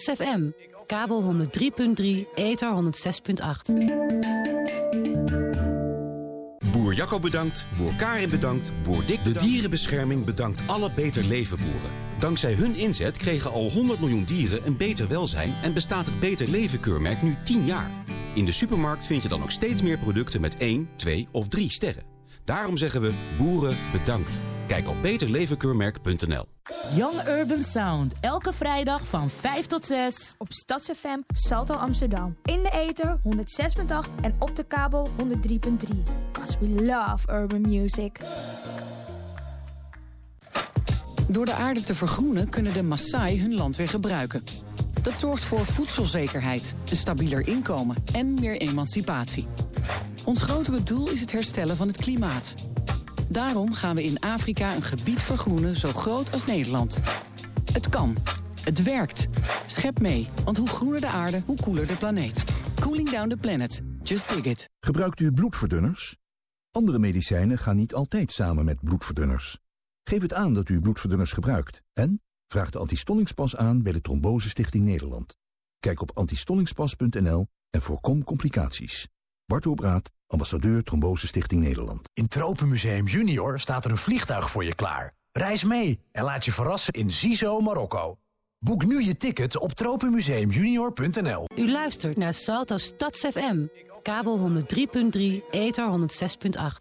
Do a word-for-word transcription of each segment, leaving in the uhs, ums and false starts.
F M, kabel honderd drie punt drie, ether honderd zes punt acht. Boer Jacco bedankt, boer Karin bedankt, boer Dick bedankt. De dierenbescherming bedankt alle Beter Leven boeren. Dankzij hun inzet kregen al honderd miljoen dieren een beter welzijn en bestaat het Beter Leven keurmerk nu tien jaar. In de supermarkt vind je dan ook steeds meer producten met één, twee of drie sterren. Daarom zeggen we boeren bedankt. Kijk op beter leven keurmerk punt n l. Young Urban Sound, elke vrijdag van vijf tot zes. Op Stads F M, Salto Amsterdam. In de ether honderd zes punt acht en op de kabel honderd drie punt drie. Cause we love urban music. Door de aarde te vergroenen kunnen de Maasai hun land weer gebruiken. Dat zorgt voor voedselzekerheid, een stabieler inkomen en meer emancipatie. Ons grotere doel is het herstellen van het klimaat. Daarom gaan we in Afrika een gebied vergroenen zo groot als Nederland. Het kan. Het werkt. Schep mee, want hoe groener de aarde, hoe koeler de planeet. Cooling down the planet. Just dig it. Gebruikt u bloedverdunners? Andere medicijnen gaan niet altijd samen met bloedverdunners. Geef het aan dat u bloedverdunners gebruikt. En vraag de antistollingspas aan bij de Trombose Stichting Nederland. Kijk op antistollingspas punt n l en voorkom complicaties. Bart Obraat, ambassadeur Trombose Stichting Nederland. In Tropenmuseum Junior staat er een vliegtuig voor je klaar. Reis mee en laat je verrassen in Zizo, Marokko. Boek nu je ticket op tropenmuseum junior punt n l. U luistert naar Salto Stads F M, kabel honderd drie punt drie, ether honderd zes punt acht.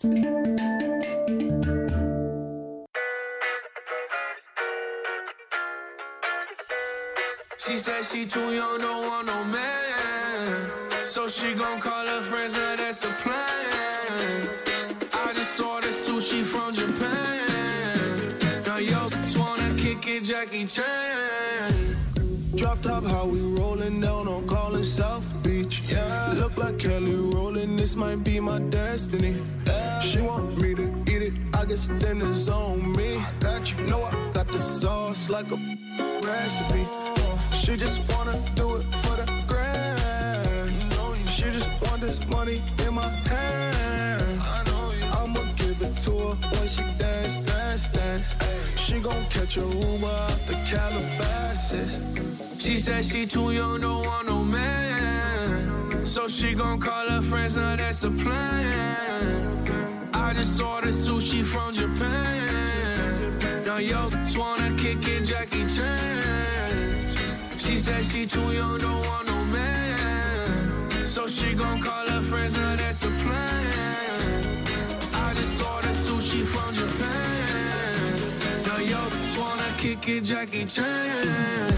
She said she too young, don't want no man. So she gon' call her friends, now that's a plan. I just saw the sushi from Japan. Now yo, just wanna kick it, Jackie Chan. Drop top, how we rollin' down on Collin South Beach. Yeah, look like Kelly rollin', this might be my destiny. Yeah. She want me to eat it, I guess then it's on me. I got you, know I got the sauce like a recipe. She just wanna do it for the grand. She just want this money in my hand. I'ma give it to her when she dance, dance, dance. She gon' catch a Uber out the Calabasas. She said she too young, don't want no man. So she gon' call her friends, now that's a plan. I just saw the sushi from Japan. Now yo, just wanna kick it, Jackie Chan. She said she too young, don't want no man. So she gon' call her friends, now that's a plan. I just saw the sushi from Japan. Now yo, just wanna kick it, Jackie Chan.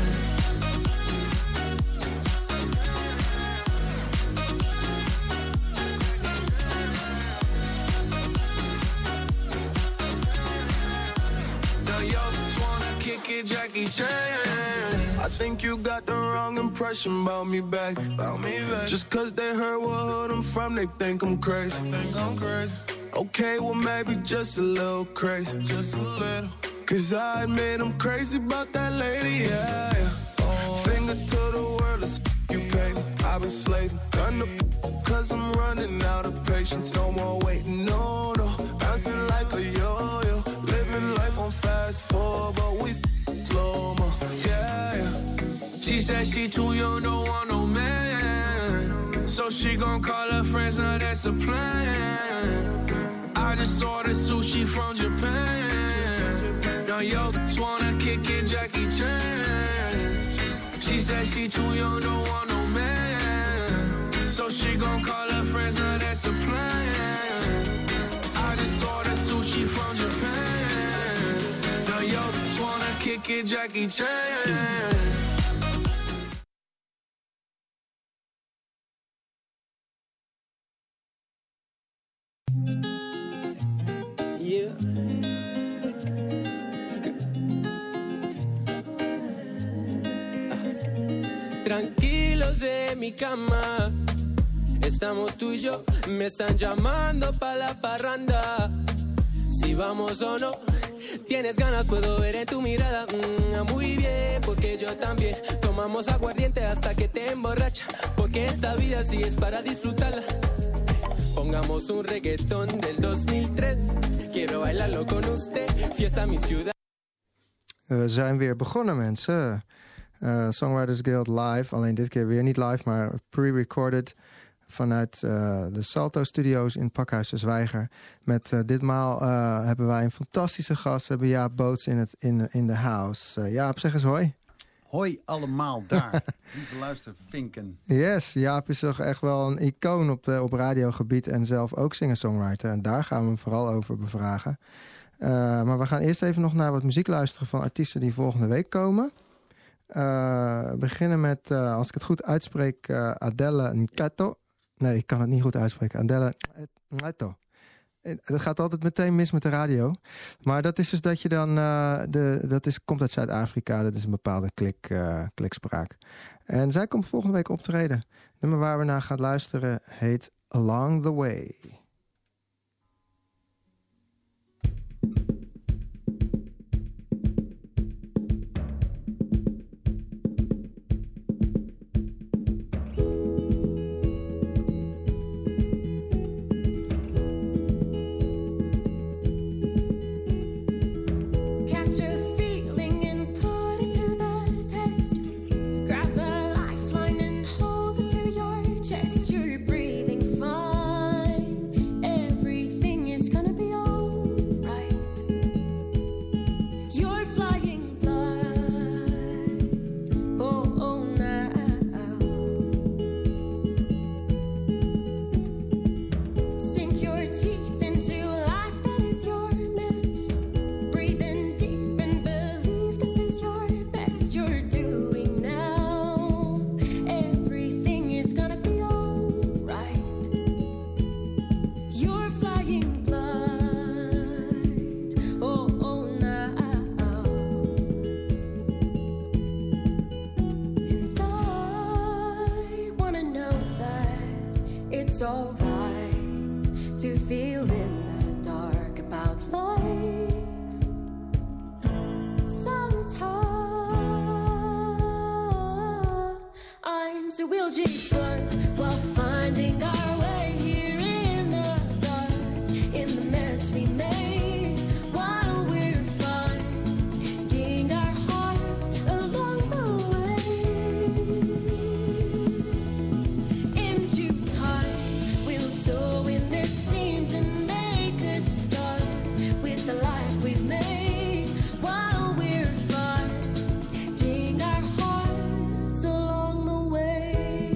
Now yo, just wanna kick it, Jackie Chan. I think you got the wrong impression about me back. About me back. Just cause they heard what hood I'm from, they think I'm crazy. They think I'm crazy. Okay, well maybe just a little crazy. Just a little. Cause I admit I'm crazy about that lady, yeah, yeah. Oh. Finger to the world, let's you pay. I've been slaving, done the cause I'm running out of patience. No more waiting, no, no. Bouncing like a yo-yo. Living life on fast forward, but we slow-mo, yeah, yeah. She said she too young, don't want no man. So she gon' call her friends, now that's a plan. I just saw the sushi from Japan. Now yo, just wanna kick it, Jackie Chan. She said she too young, don't want no man. So she gon' call her friends, now that's a plan. I just saw the sushi from Japan. Now yo, just wanna kick it, Jackie Chan. Yeah. Tranquilos en mi cama, estamos tú y yo, me están llamando pa' la parranda. Si vamos o no, tienes ganas, puedo ver en tu mirada. Mm, muy bien, porque yo también. Tomamos aguardiente hasta que te emborracha, porque esta vida sí es para disfrutarla. Pongamos un reggaetón del dos mil tres. Quiero bailarlo con usted, fiesta mi ciudad. We zijn weer begonnen, mensen. Uh, Songwriters Guild live. Alleen dit keer weer niet live, maar pre-recorded. Vanuit uh, de Salto Studios in Pakhuis de Zwijger. Met uh, ditmaal uh, hebben wij een fantastische gast. We hebben Jaap Boots in, het, in, in de house. Uh, Jaap, zeg eens hoi. Hoi allemaal daar. Lieve luistervinken. Yes, Jaap is toch echt wel een icoon op, de, op radiogebied. En zelf ook singer-songwriter. En daar gaan we hem vooral over bevragen. Uh, maar we gaan eerst even nog naar wat muziek luisteren van artiesten die volgende week komen. Uh, we beginnen met, uh, als ik het goed uitspreek, uh, Adele Nkato. Nee, ik kan het niet goed uitspreken. Adele Nkato. Het gaat altijd meteen mis met de radio. Maar dat is dus dat je dan... Uh, de, dat is, komt uit Zuid-Afrika. Dat is een bepaalde klik, uh, klikspraak. En zij komt volgende week optreden. Het nummer waar we naar gaan luisteren heet Along the Way. It's alright to feel in the dark about life. Sometimes we'll just run while finding our way here in the dark, in the mess we made while we're finding our heart along the way. In due time, we'll sow in the seams and make a start with the life we've made while we're finding our hearts along the way.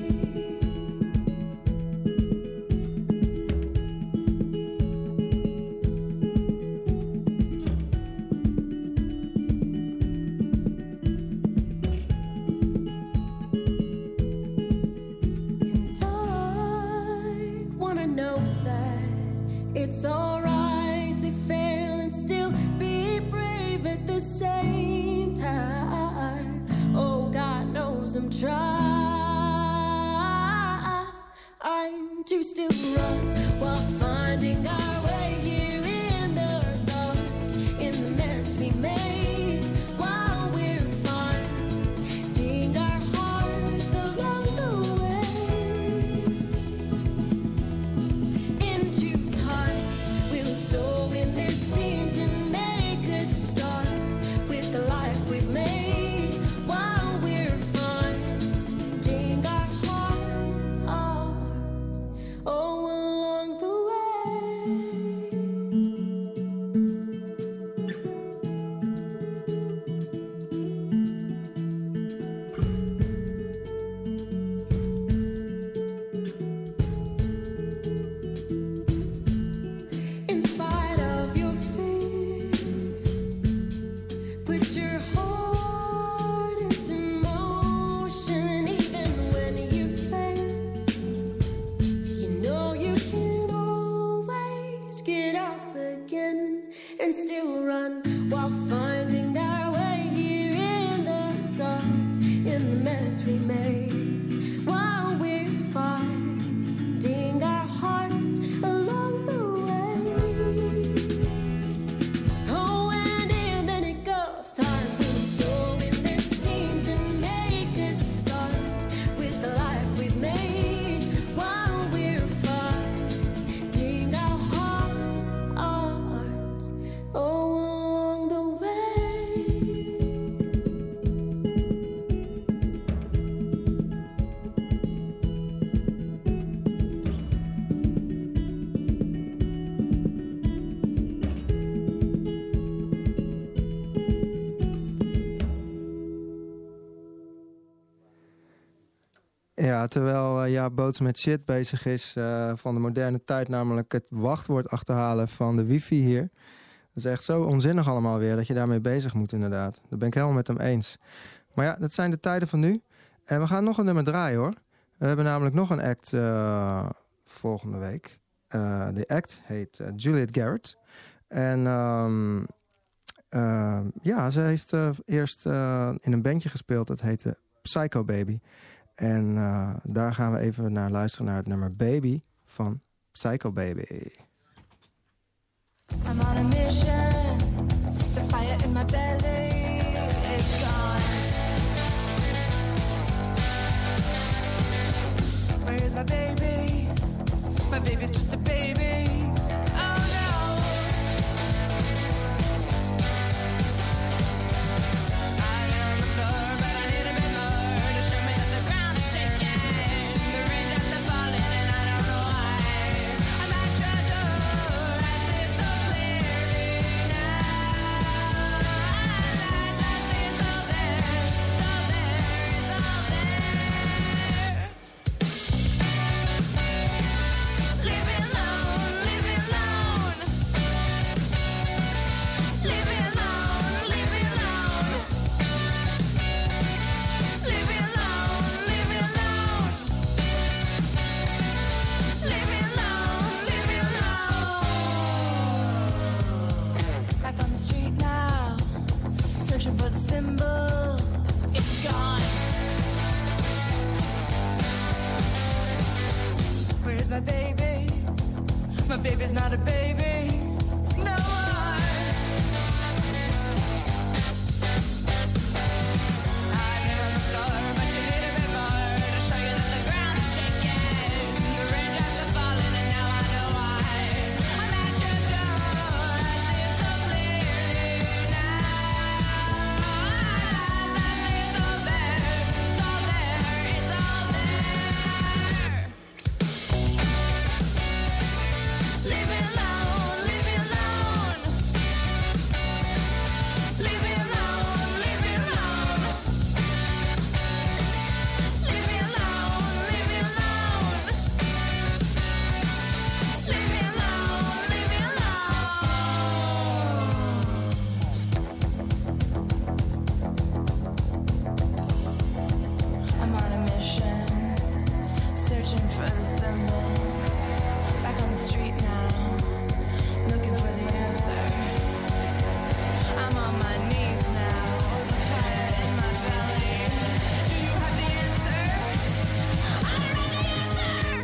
And I wanna know that it's alright to fail and still be brave at the same time. Oh, God knows I'm trying to still run while finding our way here in the dark, in the mess we made while we're finding our hearts along the way. In due time, we'll sow in their seams and make a start with the life we've made while we're finding our hearts oh along the way. In spite of your fear, put your heart into motion. Even when you fail, you know you can always get up again and still run while finding our way here in the dark, in the mess we made while we're finding our hearts along the way. Oh, and in the nick of time, we'll sow in their seams and make a start with the life we've made while we're finding our hearts oh along the way. Ja, terwijl uh, ja, Boots met shit bezig is uh, van de moderne tijd, namelijk het wachtwoord achterhalen van de wifi hier. Dat is echt zo onzinnig allemaal weer, dat je daarmee bezig moet inderdaad. Dat ben ik helemaal met hem eens. Maar ja, dat zijn de tijden van nu. En we gaan nog een nummer draaien hoor. We hebben namelijk nog een act uh, volgende week. Uh, de act heet uh, Juliet Garrett. En um, uh, ja, ze heeft uh, eerst uh, in een bandje gespeeld. Dat heette Psycho Baby. En uh, daar gaan we even naar luisteren naar het nummer Baby van Psycho Baby. I'm on a mission. The fire in my belly is gone. Where is my baby? My baby's just a baby. Oh no. I lay on the floor, but I need a bit more to show me that the ground is shaking. The raindrops are falling and I don't know why. I'm at your door, I see it so clearly now. I see it's all there, it's all there, it's all there. Leave me alone, leave me alone. Leave me alone, leave me alone. Leave me alone, leave me alone. Leave me alone, leave me alone. Back on the street now, searching for the symbol. It's gone. Where is my baby? My baby's not a baby. No more. I lay on the floor, but you need a bit more to show you that the ground is shaking. The raindrops are falling, and now I know why. I'm at your door, I see it so clearly now. I see it's all there, it's all there, it's all there. Leave me alone, leave me alone. Leave me alone, leave me alone. Leave me alone, leave me alone. Leave me alone, leave me alone. I'm on a mission, searching for the symbol. Back on the street now, looking for the answer. I'm on my knees now, the fire in my belly. Do you have the answer? I don't have the answer.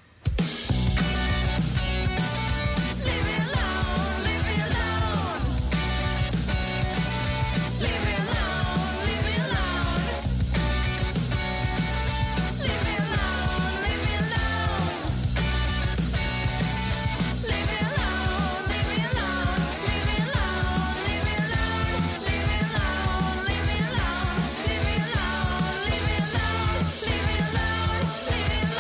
Leave me alone, leave me alone. Leave me alone, leave me alone. Leave me alone, leave me alone. Leave me alone, leave me alone, leave me alone, leave me alone, leave me alone, leave me alone, leave me alone, leave me alone, leave me alone, leave me alone, leave me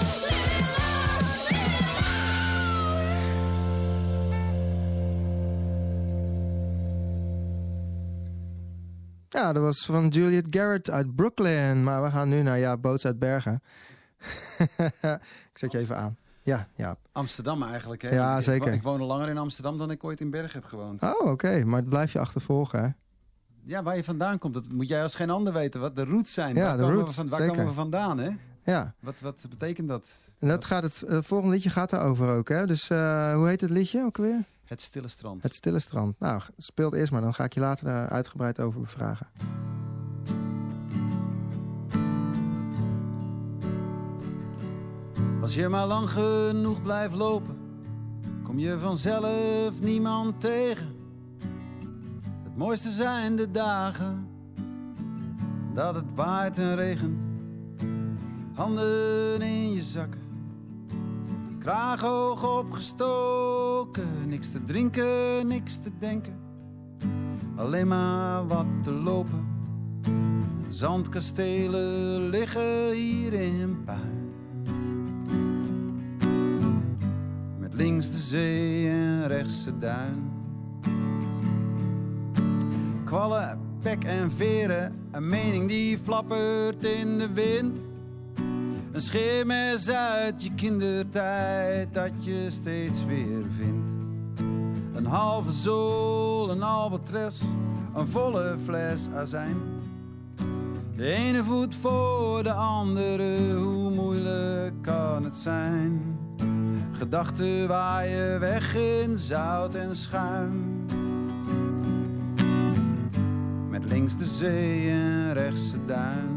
Ja, dat was van Juliet Garrett uit Brooklyn. Maar we gaan nu naar Jaap Boots uit Bergen. Ik zet je even aan. Ja, Jaap. Amsterdam eigenlijk, hè? Ja, ik, zeker. Ik, ik woon al langer in Amsterdam dan ik ooit in Bergen heb gewoond. Oh, oké. Okay. Maar het blijf je achtervolgen, hè? Ja, waar je vandaan komt, dat moet jij als geen ander weten. Wat de roots zijn. Ja, waar de komen roots, we van, waar zeker. komen we vandaan, hè? Ja. Wat, wat betekent dat? En dat gaat het, het volgende liedje gaat daarover ook, hè? Dus uh, hoe heet het liedje ook weer? Het Stille Strand. Het Stille Strand. Nou, speelt eerst maar. Dan ga ik je later daar uitgebreid over bevragen. Als je maar lang genoeg blijft lopen, kom je vanzelf niemand tegen. Het mooiste zijn de dagen dat het waait en regent. Handen in je zakken, kraag hoog opgestoken. Niks te drinken, niks te denken, alleen maar wat te lopen. Zandkastelen liggen hier in puin. Met links de zee en rechts de duin. Kwallen, pek en veren, een mening die flappert in de wind. Een scheermes uit je kindertijd dat je steeds weer vindt. Een halve zool, een albatros, een volle fles azijn. De ene voet voor de andere, hoe moeilijk kan het zijn? Gedachten waaien weg in zout en schuim. Met links de zee en rechts de duin.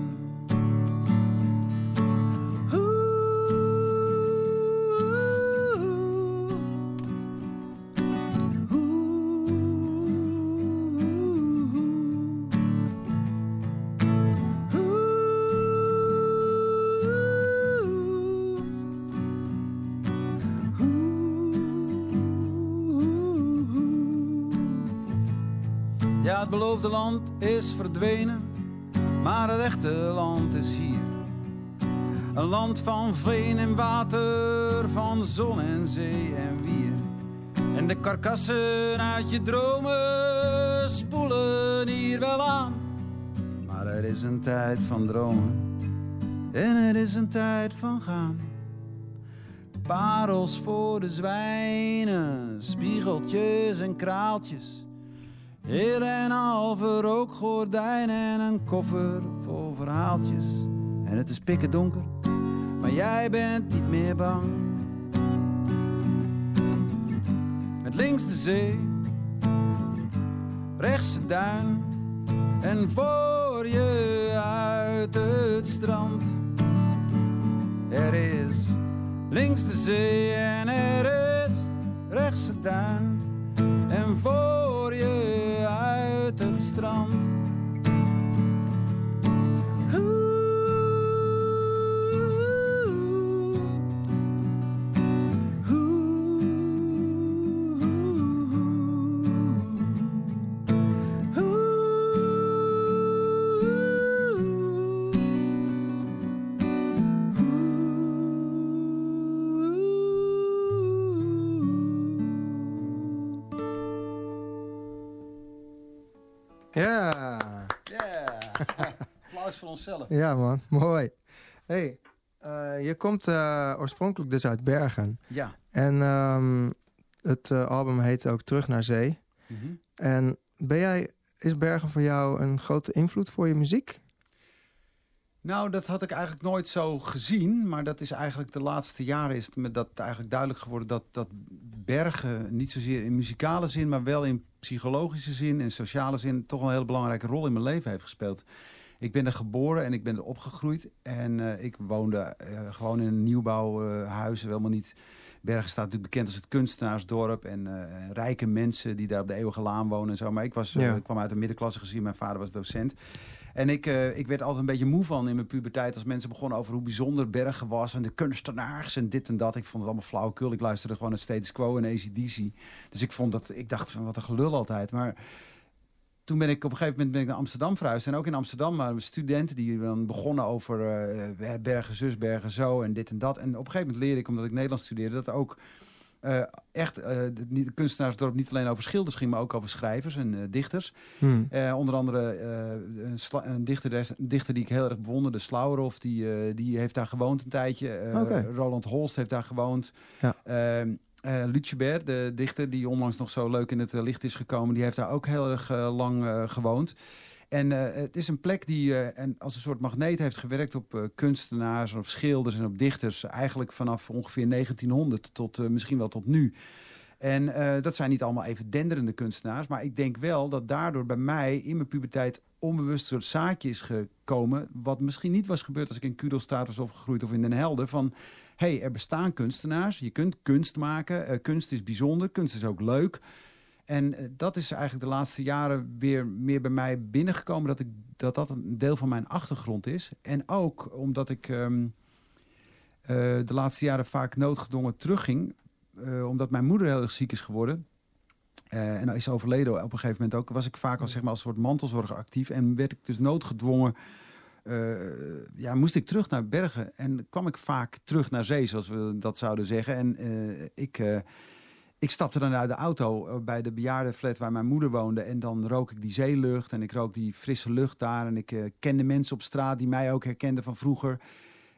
Ja, het beloofde land is verdwenen, maar het echte land is hier. Een land van veen en water, van zon en zee en wier. En de karkassen uit je dromen spoelen hier wel aan. Maar er is een tijd van dromen en er is een tijd van gaan. Parels voor de zwijnen, spiegeltjes en kraaltjes. Heel en halve rookgordijn en een koffer vol verhaaltjes. En het is pikken donker, maar jij bent niet meer bang. Met links de zee, rechts de duin. En voor je uit het strand. Er is links de zee en er is rechts de duin. En voor je uit het strand. Ja. Yeah. Applaus voor onszelf. Ja man, mooi. Hey, uh, je komt uh, oorspronkelijk dus uit Bergen. Ja. En um, het uh, album heet ook Terug naar Zee. Mm-hmm. En ben jij, is Bergen voor jou een grote invloed voor je muziek? Nou, dat had ik eigenlijk nooit zo gezien. Maar dat is eigenlijk de laatste jaren is het me dat eigenlijk duidelijk geworden dat, dat Bergen niet zozeer in muzikale zin, maar wel in psychologische zin en sociale zin toch een hele belangrijke rol in mijn leven heeft gespeeld. Ik ben er geboren en ik ben er opgegroeid. En uh, ik woonde uh, gewoon in een nieuwbouwhuis. Uh, helemaal niet. Bergen staat natuurlijk bekend als het kunstenaarsdorp. En uh, rijke mensen die daar op de Eeuwige Laan wonen en zo. Maar ik, was, uh, ja. ik kwam uit de middenklasse gezien. Mijn vader was docent. En ik, uh, ik werd altijd een beetje moe van in mijn puberteit. Als mensen begonnen over hoe bijzonder Bergen was. En de kunstenaars en dit en dat. Ik vond het allemaal flauwekul. Ik luisterde gewoon naar Status Quo en A C D C. Dus ik vond dat, ik dacht van wat een gelul altijd. Maar toen ben ik op een gegeven moment ben ik naar Amsterdam verhuisd. En ook in Amsterdam waren we studenten die dan begonnen over uh, Bergen zus, Bergen zo en dit en dat. En op een gegeven moment leerde ik, omdat ik Nederlands studeerde, dat ook uh, echt uh, de, de kunstenaarsdorp niet alleen over schilders ging, maar ook over schrijvers en uh, dichters. Hmm. Uh, onder andere uh, een, sla- een, dichter, een dichter die ik heel erg bewonderde, Slauwerhoff, die, uh, die heeft daar gewoond een tijdje. Uh, okay. Roland Holst heeft daar gewoond. Ja. Uh, Uh, Lutjebert, de dichter die onlangs nog zo leuk in het uh, licht is gekomen, die heeft daar ook heel erg uh, lang uh, gewoond. En uh, het is een plek die uh, en als een soort magneet heeft gewerkt op uh, kunstenaars, op schilders en op dichters. Eigenlijk vanaf ongeveer negentienhonderd tot uh, misschien wel tot nu. En uh, dat zijn niet allemaal even denderende kunstenaars. Maar ik denk wel dat daardoor bij mij in mijn puberteit onbewust een soort zaadje is gekomen. Wat misschien niet was gebeurd als ik in Kudelstaart was opgegroeid of in Den Helder. Van hey, er bestaan kunstenaars. Je kunt kunst maken. Uh, kunst is bijzonder. Kunst is ook leuk. En uh, dat is eigenlijk de laatste jaren weer meer bij mij binnengekomen. Dat, ik, dat dat een deel van mijn achtergrond is. En ook omdat ik um, uh, de laatste jaren vaak noodgedwongen terugging. Uh, omdat mijn moeder heel erg ziek is geworden. Uh, en is overleden op een gegeven moment ook. Was ik vaak als, zeg maar, als soort mantelzorger actief. En werd ik dus noodgedwongen. Uh, ja, moest ik terug naar Bergen. En kwam ik vaak terug naar zee, zoals we dat zouden zeggen. En uh, ik, uh, ik stapte dan uit de auto bij de bejaardenflat waar mijn moeder woonde. En dan rook ik die zeelucht. En ik rook die frisse lucht daar. En ik uh, kende mensen op straat die mij ook herkenden van vroeger.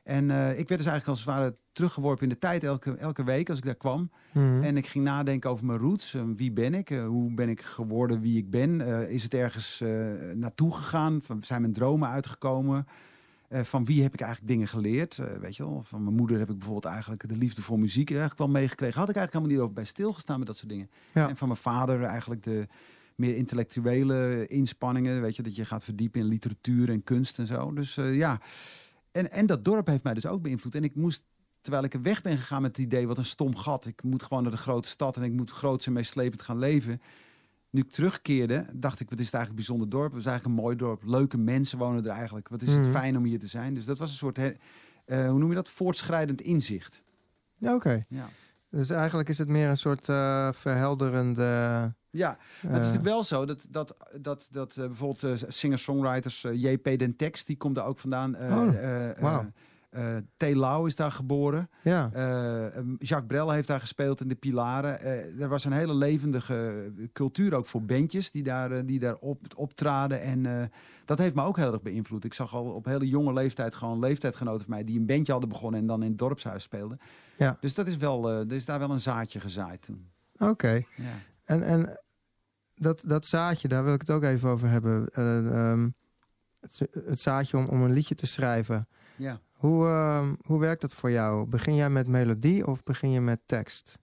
En uh, ik werd dus eigenlijk als het ware teruggeworpen in de tijd elke, elke week als ik daar kwam. Mm. En ik ging nadenken over mijn roots. Uh, wie ben ik? Uh, hoe ben ik geworden wie ik ben? Uh, is het ergens uh, naartoe gegaan? Van, zijn mijn dromen uitgekomen? Uh, van wie heb ik eigenlijk dingen geleerd? Uh, weet je wel? Van mijn moeder heb ik bijvoorbeeld eigenlijk de liefde voor muziek eigenlijk wel meegekregen. Had ik eigenlijk helemaal niet over bij stilgestaan met dat soort dingen. Ja. En van mijn vader eigenlijk de meer intellectuele inspanningen. Weet je, dat je gaat verdiepen in literatuur en kunst en zo. Dus uh, ja... En, en dat dorp heeft mij dus ook beïnvloed. En ik moest, terwijl ik er weg ben gegaan met het idee, wat een stom gat. Ik moet gewoon naar de grote stad en ik moet groots en meeslepend gaan leven. Nu ik terugkeerde, dacht ik, wat is het eigenlijk een bijzonder dorp? Het is eigenlijk een mooi dorp. Leuke mensen wonen er eigenlijk. Wat is het Mm-hmm. fijn om hier te zijn. Dus dat was een soort, uh, hoe noem je dat? Voortschrijdend inzicht. Ja, oké. Okay. Ja. Dus eigenlijk is het meer een soort uh, verhelderende... Ja, uh, het is natuurlijk wel zo dat, dat, dat, dat uh, bijvoorbeeld uh, singer-songwriters uh, J P Den Tex, die komt daar ook vandaan. Uh, oh, uh, wow. uh, T. Lau is daar geboren. Ja. Uh, Jacques Brel heeft daar gespeeld in de Pilaren. Uh, er was een hele levendige cultuur ook voor bandjes die daar, uh, die daar op, optraden. En uh, dat heeft me ook heel erg beïnvloed. Ik zag al op hele jonge leeftijd gewoon leeftijdgenoten van mij die een bandje hadden begonnen en dan in het dorpshuis speelden. Ja. Dus dat is wel, uh, er is daar wel een zaadje gezaaid toen. Oké. Okay. Ja. En, en dat, dat zaadje, daar wil ik het ook even over hebben. Uh, um, het, het zaadje om, om een liedje te schrijven. Ja. Hoe, uh, hoe werkt dat voor jou? Begin jij met melodie of begin je met tekst?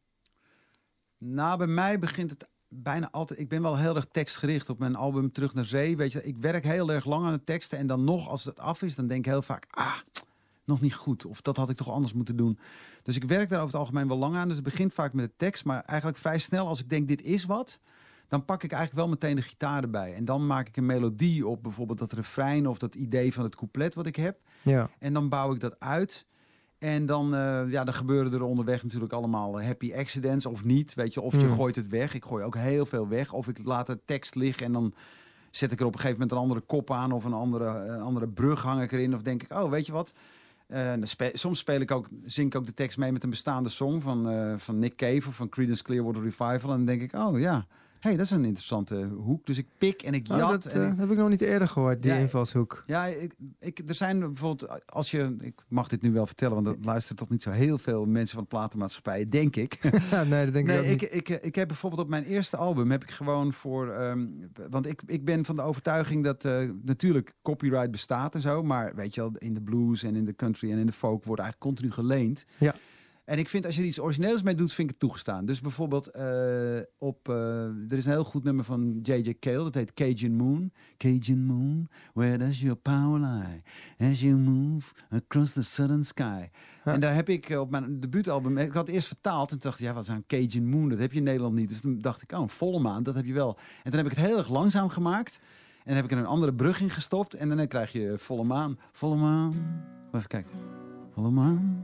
Nou, bij mij begint het bijna altijd... Ik ben wel heel erg tekstgericht op mijn album Terug naar Zee. Weet je, ik werk heel erg lang aan de teksten. En dan nog, als het af is, dan denk ik heel vaak... Ah, nog niet goed. Of dat had ik toch anders moeten doen. Dus ik werk daar over het algemeen wel lang aan. Dus het begint vaak met de tekst. Maar eigenlijk vrij snel, als ik denk dit is wat... dan pak ik eigenlijk wel meteen de gitaar erbij. En dan maak ik een melodie op bijvoorbeeld dat refrein... of dat idee van het couplet wat ik heb. Ja. En dan bouw ik dat uit. En dan, uh, ja, dan gebeuren er onderweg natuurlijk allemaal happy accidents of niet. Weet je, of je mm. gooit het weg. Ik gooi ook heel veel weg. Of ik laat de tekst liggen en dan zet ik er op een gegeven moment een andere kop aan... of een andere, een andere brug hang ik erin. Of denk ik, oh, weet je wat... Uh, spe- soms speel ik ook, zing ik ook de tekst mee met een bestaande song van, uh, van Nick Cave of van Creedence Clearwater Revival. En dan denk ik, oh ja, hey, dat is een interessante hoek. Dus ik pik en ik jat. Oh, dat en uh, ik... heb ik nog niet eerder gehoord, die ja, invalshoek. Ja, ik, ik, er zijn bijvoorbeeld, als je, ik mag dit nu wel vertellen, want dat luisteren toch niet zo heel veel mensen van de platenmaatschappij, denk ik. nee, dat denk nee, ik ook ik, niet. Ik, ik, ik heb bijvoorbeeld op mijn eerste album, heb ik gewoon voor, um, want ik, ik ben van de overtuiging dat uh, natuurlijk copyright bestaat en zo, maar weet je wel, in de blues en in de country en in de folk wordt eigenlijk continu geleend. Ja. En ik vind, als je er iets origineels mee doet, vind ik het toegestaan. Dus bijvoorbeeld uh, op... Uh, er is een heel goed nummer van J J Cale. Dat heet Cajun Moon. Cajun Moon, where does your power lie? As you move across the southern sky. Ja. En daar heb ik op mijn debuutalbum... Ik had het eerst vertaald en toen dacht ik, ja, wat is een Cajun Moon? Dat heb je in Nederland niet. Dus toen dacht ik, oh, een volle maan, dat heb je wel. En toen heb ik het heel erg langzaam gemaakt. En dan heb ik er een andere brug in gestopt. En dan krijg je volle maan. Volle maan. Even kijken. Volle maan.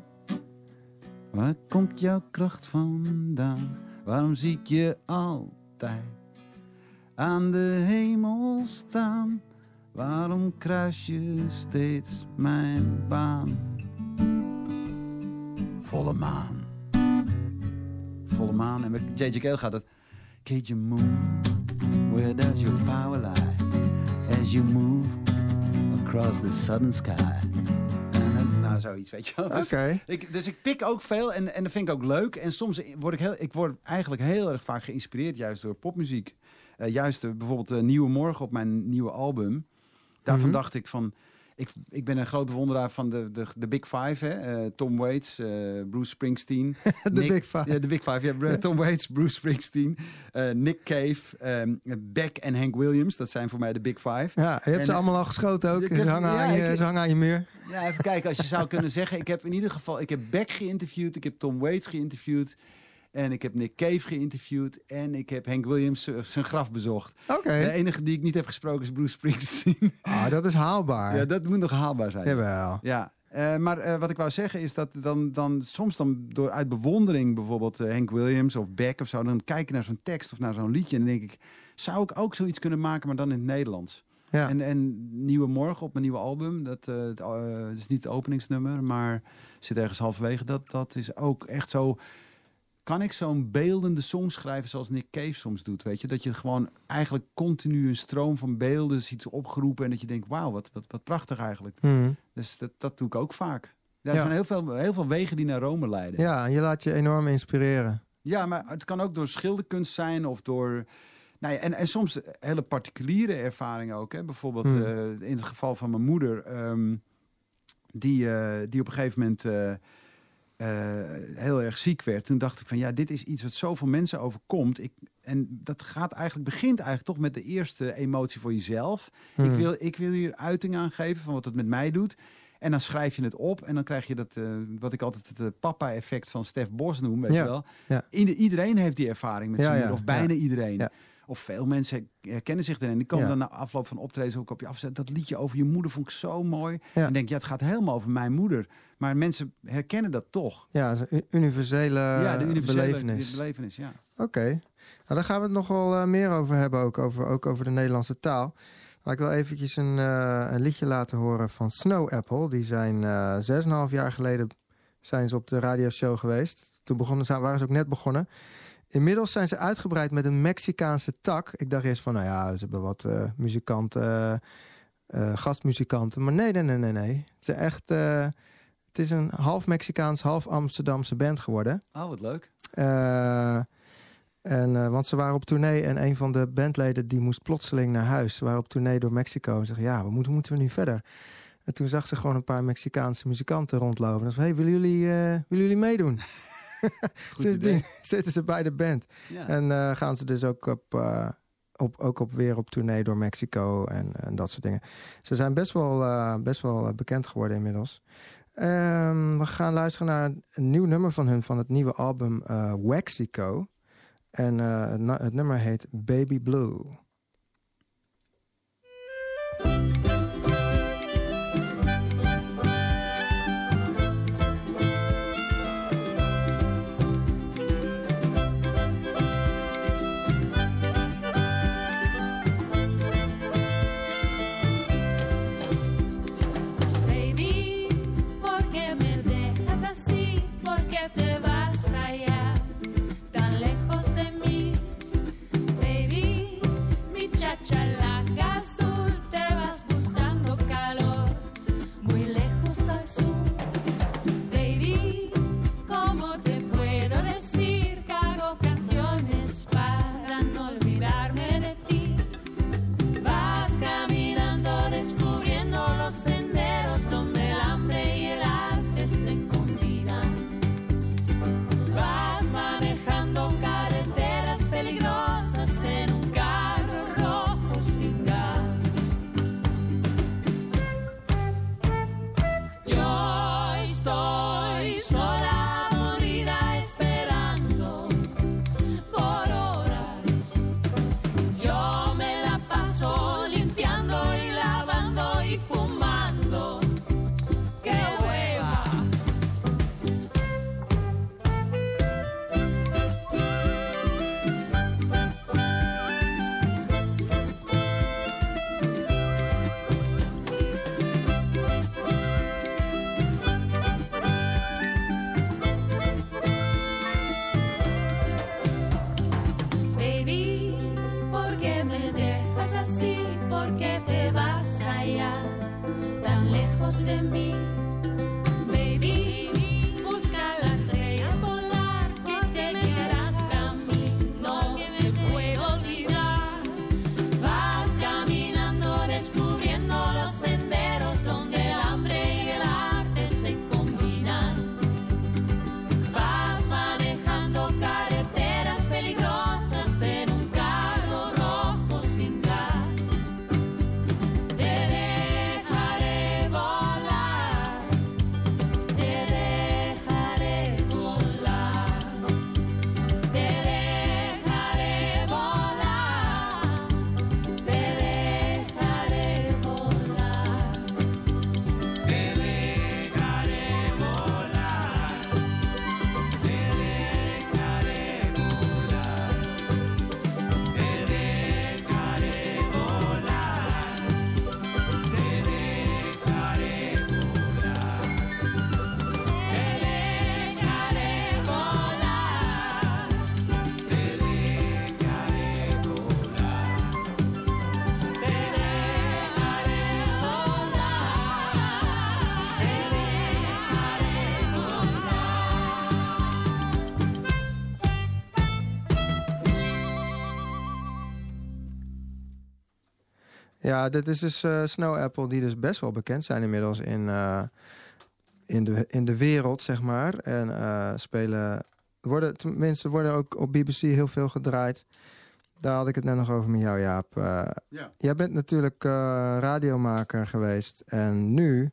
Waar komt jouw kracht vandaan? Waarom zie ik je altijd aan de hemel staan? Waarom kruis je steeds mijn baan? Volle maan. Volle maan. En met J J Cale gaat het. Cajun Moon, where does your power lie? As you move across the southern sky. Nou, zoiets, weet je wel. Dus, okay. ik, dus ik pik ook veel en, en dat vind ik ook leuk. En soms word ik, heel, ik word eigenlijk heel erg vaak geïnspireerd juist door popmuziek. Uh, juist uh, bijvoorbeeld uh, Nieuwe Morgen op mijn nieuwe album. Daarvan mm-hmm. dacht ik van... Ik, ik ben een groot bewonderaar van de, de, de Big Five. Hè? Uh, Tom Waits, uh, Bruce Springsteen. De Nick, Big Five. Ja, de Big Five. Ja, Tom Waits, Bruce Springsteen, uh, Nick Cave, um, Beck en Hank Williams. Dat zijn voor mij de Big Five. Ja, je hebt en, ze allemaal al geschoten ook. Ze hangen, ja, aan je, ik, ze hangen aan je muur. Ja, even kijken. Als je zou kunnen zeggen... Ik heb in ieder geval... Ik heb Beck geïnterviewd. Ik heb Tom Waits geïnterviewd. En ik heb Nick Cave geïnterviewd. En ik heb Hank Williams uh, zijn graf bezocht. Okay. De enige die ik niet heb gesproken is Bruce Springsteen. Ah, dat is haalbaar. Ja, dat moet nog haalbaar zijn. Jawel. Ja. Uh, maar uh, wat ik wou zeggen is dat dan, dan soms dan door uit bewondering bijvoorbeeld uh, Hank Williams of Beck of zo, dan kijken naar zo'n tekst of naar zo'n liedje en dan denk ik, zou ik ook zoiets kunnen maken, maar dan in het Nederlands? Ja. En, en Nieuwe Morgen op mijn nieuwe album, dat, uh, het, uh, dat is niet het openingsnummer, maar zit ergens halverwege. Dat, dat is ook echt zo... Kan ik zo'n beeldende song schrijven zoals Nick Cave soms doet, weet je? Dat je gewoon eigenlijk continu een stroom van beelden ziet opgeroepen en dat je denkt, wauw, wat, wat, wat prachtig eigenlijk. Mm. Dus dat, dat doe ik ook vaak. Er Ja. zijn heel veel, heel veel wegen die naar Rome leiden. Ja, en je laat je enorm inspireren. Ja, maar het kan ook door schilderkunst zijn of door... Nou ja, en, en soms hele particuliere ervaringen ook. Hè? Bijvoorbeeld Hmm. uh, in het geval van mijn moeder... Um, die, uh, die op een gegeven moment uh, uh, heel erg ziek werd. Toen dacht ik van ja, dit is iets wat zoveel mensen overkomt. Ik, en dat gaat eigenlijk, begint eigenlijk toch met de eerste emotie voor jezelf. Hmm. Ik, wil, ik wil hier uiting aan geven van wat het met mij doet. En dan schrijf je het op en dan krijg je dat, uh, wat ik altijd het uh, papa-effect van Stef Bos noem, weet Ja, je wel. ja. Ieder, iedereen heeft die ervaring met Ja, zijn ja, moeder, of bijna ja. iedereen. Ja. Of veel mensen herkennen zich erin. Die komen Ja. dan na afloop van optredens ook op je af. Dat liedje over je moeder vond ik zo mooi. Ja. En denk, ja, het gaat helemaal over mijn moeder. Maar mensen herkennen dat toch. Ja, het is een u- universele, ja, de universele belevenis. de belevenis, ja. Oké, okay. Nou, daar gaan we het nog wel uh, meer over hebben, ook over, ook over de Nederlandse taal. Maar ik wil eventjes een, uh, een liedje laten horen van Snow Apple. Die zijn uh, zes en een half jaar geleden zijn ze op de radioshow geweest. Toen begonnen, waren ze ook net begonnen. Inmiddels zijn ze uitgebreid met een Mexicaanse tak. Ik dacht eerst van, nou ja, ze hebben wat uh, muzikanten, uh, uh, gastmuzikanten. Maar nee, nee, nee, nee, nee. Het is echt, uh, het is een half Mexicaans, half Amsterdamse band geworden. Oh, wat leuk. Uh, en, uh, want ze waren op tournee en een van de bandleden die moest plotseling naar huis. Ze waren op tournee door Mexico en zeggen, ja, wat moeten, moeten we nu verder? En toen zag ze gewoon een paar Mexicaanse muzikanten rondlopen. En ze zei, hey, willen jullie, uh, willen jullie meedoen? Sindsdien zitten ze bij de band. Ja. En uh, gaan ze dus ook, op, uh, op, ook op weer op tournee door Mexico en, en dat soort dingen. Ze zijn best wel, uh, best wel bekend geworden inmiddels. Um, we gaan luisteren naar een nieuw nummer van hun, van het nieuwe album uh, Waxico. En uh, het, het nummer heet Baby Blue. Tan lejos de mí, baby, Ja, dit is dus uh, Snow Apple, die dus best wel bekend zijn inmiddels in, uh, in, de, in de wereld, zeg maar. En uh, spelen, worden, tenminste worden ook op B B C heel veel gedraaid. Daar had ik het net nog over met jou, Jaap. Uh, ja. Jij bent natuurlijk uh, radiomaker geweest. En nu,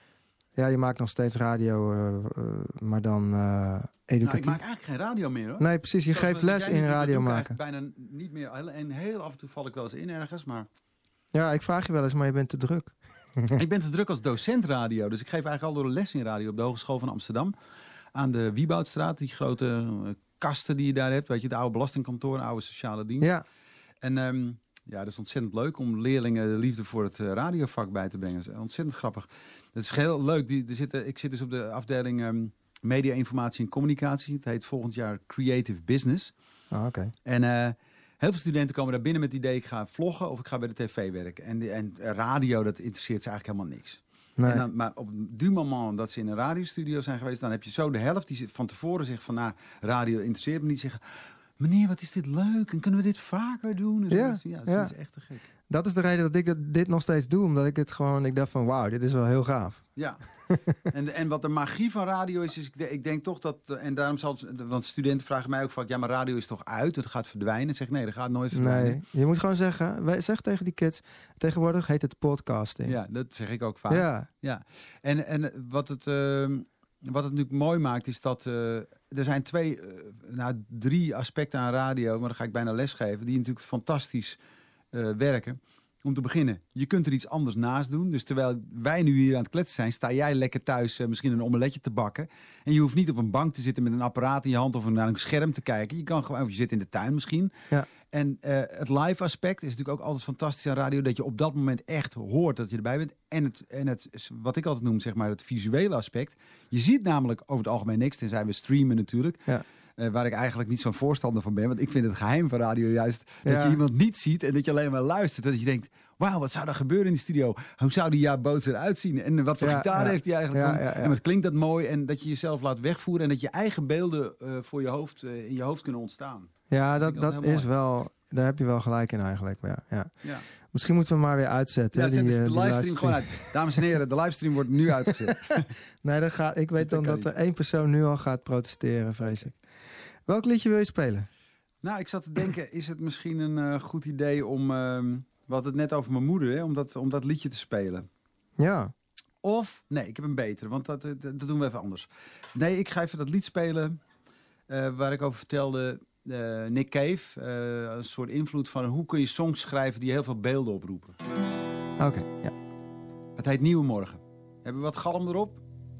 ja, je maakt nog steeds radio, uh, uh, maar dan uh, educatief. Nou, ik maak eigenlijk geen radio meer, hoor. Nee, precies. Je Zoals geeft les in radio maken. Bijna niet meer. En heel af en toe val ik wel eens in ergens, maar... Ja, ik vraag je wel eens, maar je bent te druk. Ik ben te druk als docent radio. Dus ik geef eigenlijk al door de les in radio op de Hogeschool van Amsterdam. Aan de Wieboudstraat, die grote uh, kasten die je daar hebt. Weet je, de oude belastingkantoor, oude sociale dienst. Ja. En um, ja, dat is ontzettend leuk om leerlingen de liefde voor het uh, radiovak bij te brengen. Dat is ontzettend grappig. Dat is heel leuk. Die, er zitten, ik zit dus op de afdeling um, media, informatie en communicatie. Het heet volgend jaar Creative Business. Ah, oké. Okay. En... Uh, heel veel studenten komen daar binnen met het idee... ik ga vloggen of ik ga bij de tv werken. En, en radio, dat interesseert ze eigenlijk helemaal niks. Nee. En dan, maar op du moment dat ze in een radiostudio zijn geweest... dan heb je zo de helft die van tevoren zegt van... nou, radio interesseert me niet. Zeggen, meneer, wat is dit leuk? En kunnen we dit vaker doen? Dus ja, dat, ja, dat ja. is echt te gek. Dat is de reden dat ik dat, dit nog steeds doe. Omdat ik het gewoon... Ik dacht van, wauw, dit is wel heel gaaf. Ja. en, en wat de magie van radio is... is ik, ik denk toch dat... En daarom zal... Want studenten vragen mij ook vaak... Ja, maar radio is toch uit? Het gaat verdwijnen? Ik zeg, nee, dat gaat nooit verdwijnen. Nee, je moet gewoon zeggen... Zeg tegen die kids... Tegenwoordig heet het podcasting. Ja, dat zeg ik ook vaak. Ja. ja. En, en wat het... Uh, Wat het natuurlijk mooi maakt, is dat uh, er zijn twee, uh, nou drie aspecten aan radio, maar dan ga ik bijna lesgeven, die natuurlijk fantastisch uh, werken. Om te beginnen, je kunt er iets anders naast doen. Dus terwijl wij nu hier aan het kletsen zijn, sta jij lekker thuis uh, misschien een omeletje te bakken. En je hoeft niet op een bank te zitten met een apparaat in je hand of naar een scherm te kijken. Je kan gewoon, of je zit in de tuin misschien. Ja. En uh, het live aspect is natuurlijk ook altijd fantastisch aan radio, dat je op dat moment echt hoort dat je erbij bent. En het, en het wat ik altijd noem, zeg maar, het visuele aspect. Je ziet namelijk over het algemeen niks, tenzij we streamen natuurlijk. Ja. Uh, waar ik eigenlijk niet zo'n voorstander van ben. Want ik vind het geheim van radio juist dat ja. je iemand niet ziet en dat je alleen maar luistert. Dat je denkt, wauw, wat zou er gebeuren in de studio? Hoe zou die Jaap Boots eruit zien? En wat voor ja, gitaar ja. heeft hij eigenlijk? Ja, ja, ja. En wat klinkt dat mooi? En dat je jezelf laat wegvoeren en dat je eigen beelden uh, voor je hoofd, uh, in je hoofd kunnen ontstaan. Ja, dat, dat, dat is wel... Daar heb je wel gelijk in eigenlijk. Ja, ja. Ja. Misschien moeten we maar weer uitzetten. Ja, hè, zet die, de die livestream, livestream gewoon uit. Dames en heren, de livestream wordt nu uitgezet. Nee, dat gaat, ik weet dat dan dat er één persoon nu al gaat protesteren, vrees ik. Welk liedje wil je spelen? Nou, ik zat te denken, is het misschien een uh, goed idee om... Uh, we hadden het net over mijn moeder, hè, om, dat, om dat liedje te spelen. Ja. Of, nee, ik heb een betere, want dat, dat, dat doen we even anders. Nee, ik ga even dat lied spelen uh, waar ik over vertelde... Uh, Nick Cave, uh, een soort invloed van hoe kun je songs schrijven die heel veel beelden oproepen. Oké, okay, ja. Het heet Nieuwe Morgen. Hebben we wat galm erop?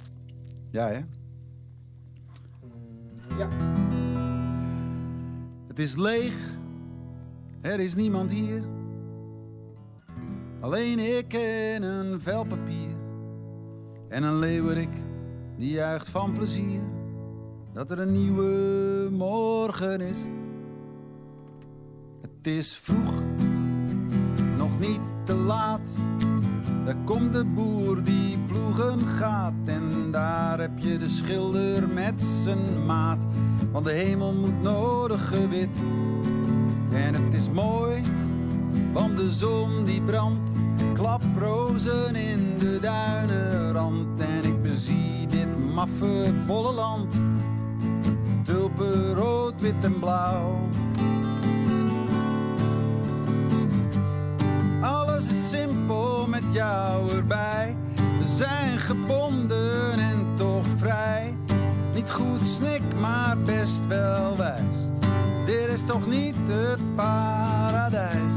Ja, hè? Ja. Het is leeg, er is niemand hier. Alleen ik en een vel papier. En een leeuwerik die juicht van plezier. Dat er een nieuwe morgen is. Het is vroeg, nog niet te laat. Daar komt de boer die ploegen gaat. En daar heb je de schilder met zijn maat. Want de hemel moet nodig gewit. En het is mooi, want de zon die brandt. Klaprozen in de duinenrand. En ik bezie dit maffe volle land. Tulpen rood, wit en blauw. Alles is simpel met jou erbij. We zijn gebonden en toch vrij. Niet goed snik, maar best wel wijs. Dit is toch niet het paradijs.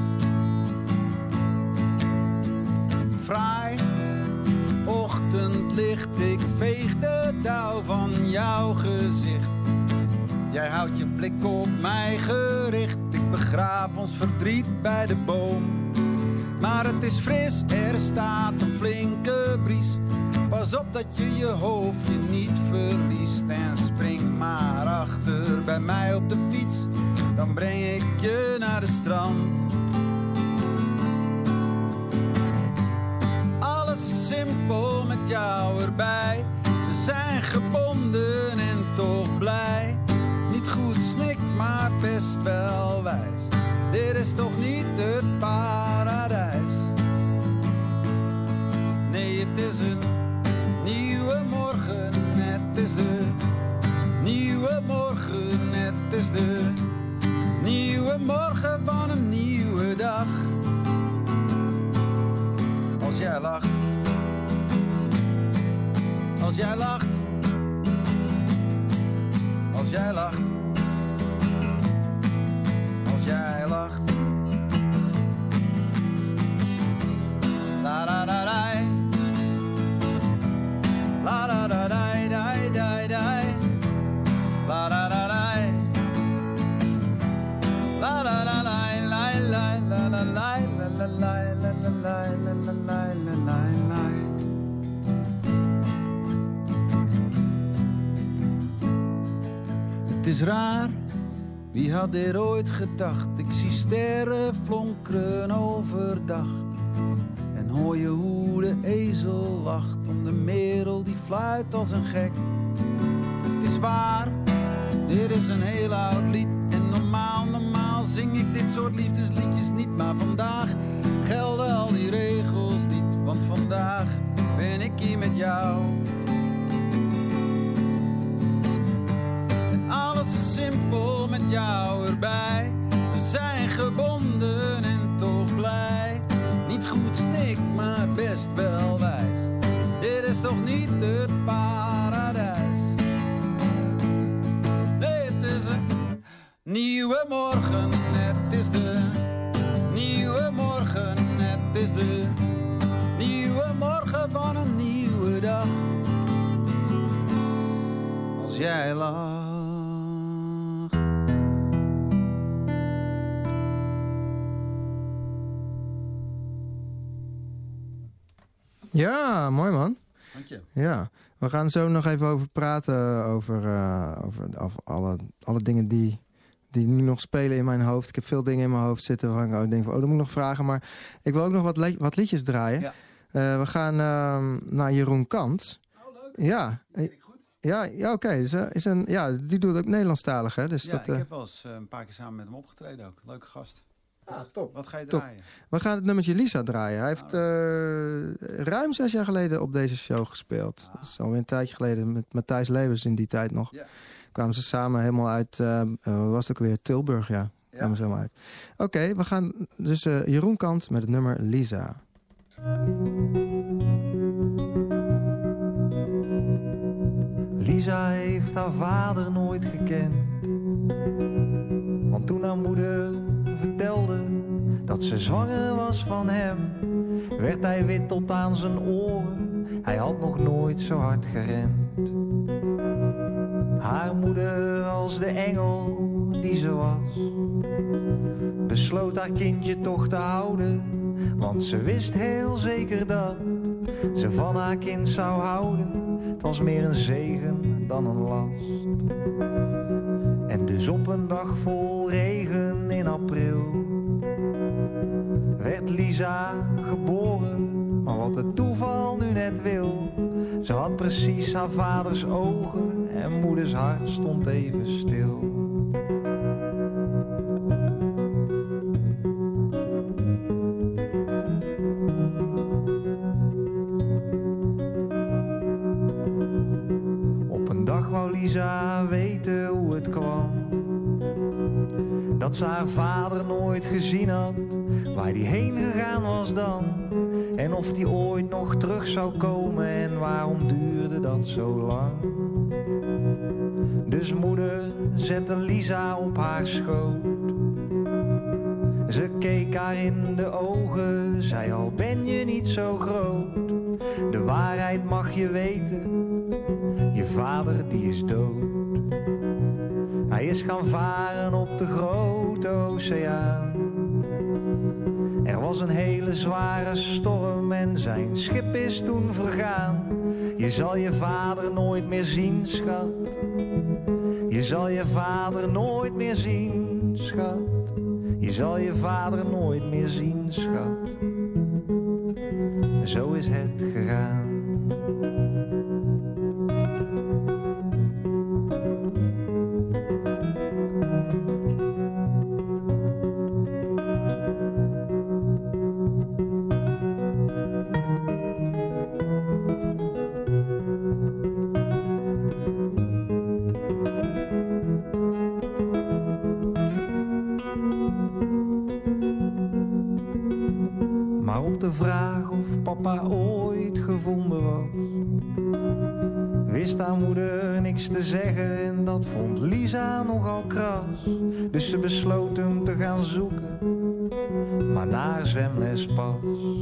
Fraai ochtendlicht, ik veeg de dauw van jouw gezicht. Jij houdt je blik op mij gericht. Ik begraaf ons verdriet bij de boom. Maar het is fris, er staat een flinke bries. Pas op dat je je hoofdje niet verliest. En spring maar achter bij mij op de fiets. Dan breng ik je naar het strand. Alles is simpel met jou erbij. We zijn gebonden en toch blij. Niet goed snik, maar best wel wijs. Dit is toch niet het paradijs. Nee, het is een nieuwe morgen, het is de nieuwe morgen, het is de nieuwe morgen van een nieuwe dag. Als jij lacht, als jij lacht, als jij lacht, als jij lacht. La la la la, la la la la, die die die, la la la la, la la la la, la la la la la, la la la la la la la la la. Het is raar, wie had dit ooit gedacht? Ik zie sterren flonkeren overdag. En hoor je hoe de ezel lacht om de merel die fluit als een gek. Het is waar, dit is een heel oud lied. En normaal, normaal zing ik dit soort liefdesliedjes niet. Maar vandaag gelden al die regels niet. Want vandaag ben ik hier met jou. En alles is simpel met jou erbij. We zijn gebonden en toch blij. Niet goed stik, maar best wel wijs. Dit is toch niet het paradijs? Nee, het is een nieuwe morgen. Het is de nieuwe morgen. Het is de nieuwe morgen van een nieuwe dag. Als jij lacht. Ja, mooi man. Dank je. Ja, we gaan zo nog even over praten. Over, uh, over, over alle, alle dingen die, die nu nog spelen in mijn hoofd. Ik heb veel dingen in mijn hoofd zitten waarvan ik denk van, oh, dat moet ik nog vragen. Maar ik wil ook nog wat, le- wat liedjes draaien. Ja. Uh, we gaan uh, naar Jeroen Kant. Oh, leuk. Ja. Dat vind ik goed. Ja, ja oké. Okay. Is, uh, is een, ja, die doet ook Nederlandstalig, hè? Dus ja, dat, uh... ik heb wel eens uh, een paar keer samen met hem opgetreden ook. Leuke gast. Ah, top. Wat ga je top. draaien? We gaan het nummertje Lisa draaien. Hij heeft uh, ruim zes jaar geleden op deze show gespeeld. Ah. Dat is alweer een tijdje geleden met Matthijs Levens in die tijd nog. Yeah. Kwamen ze samen helemaal uit, uh, uh, wat was het ook weer? Tilburg, ja. Ja. Kwamen ze helemaal uit. Oké, okay, we gaan dus uh, Jeroen Kant met het nummer Lisa. Lisa heeft haar vader nooit gekend. Want toen haar moeder vertelde dat ze zwanger was van hem, werd hij wit tot aan zijn oren. Hij had nog nooit zo hard gerend. Haar moeder als de engel die ze was, besloot haar kindje toch te houden. Want ze wist heel zeker dat ze van haar kind zou houden. Het was meer een zegen dan een last. En dus op een dag vol regen in april werd Lisa geboren. Maar wat het toeval nu net wil, ze had precies haar vaders ogen en moeders hart stond even stil. Op een dag wou Lisa weten hoe het kwam, dat ze haar vader nooit gezien had, waar die heen gegaan was dan, en of die ooit nog terug zou komen en waarom duurde dat zo lang. Dus moeder zette Lisa op haar schoot, ze keek haar in de ogen, zei al ben je niet zo groot, de waarheid mag je weten, je vader die is dood. Hij is gaan varen op de grote oceaan. Er was een hele zware storm en zijn schip is toen vergaan. Je zal je vader nooit meer zien, schat. Je zal je vader nooit meer zien, schat. Je zal je vader nooit meer zien, schat. Zo is het gegaan. de vraag of papa ooit gevonden was. Wist haar moeder niks te zeggen en dat vond Lisa nogal kras. Dus ze besloot hem te gaan zoeken, maar naar zwemles pas.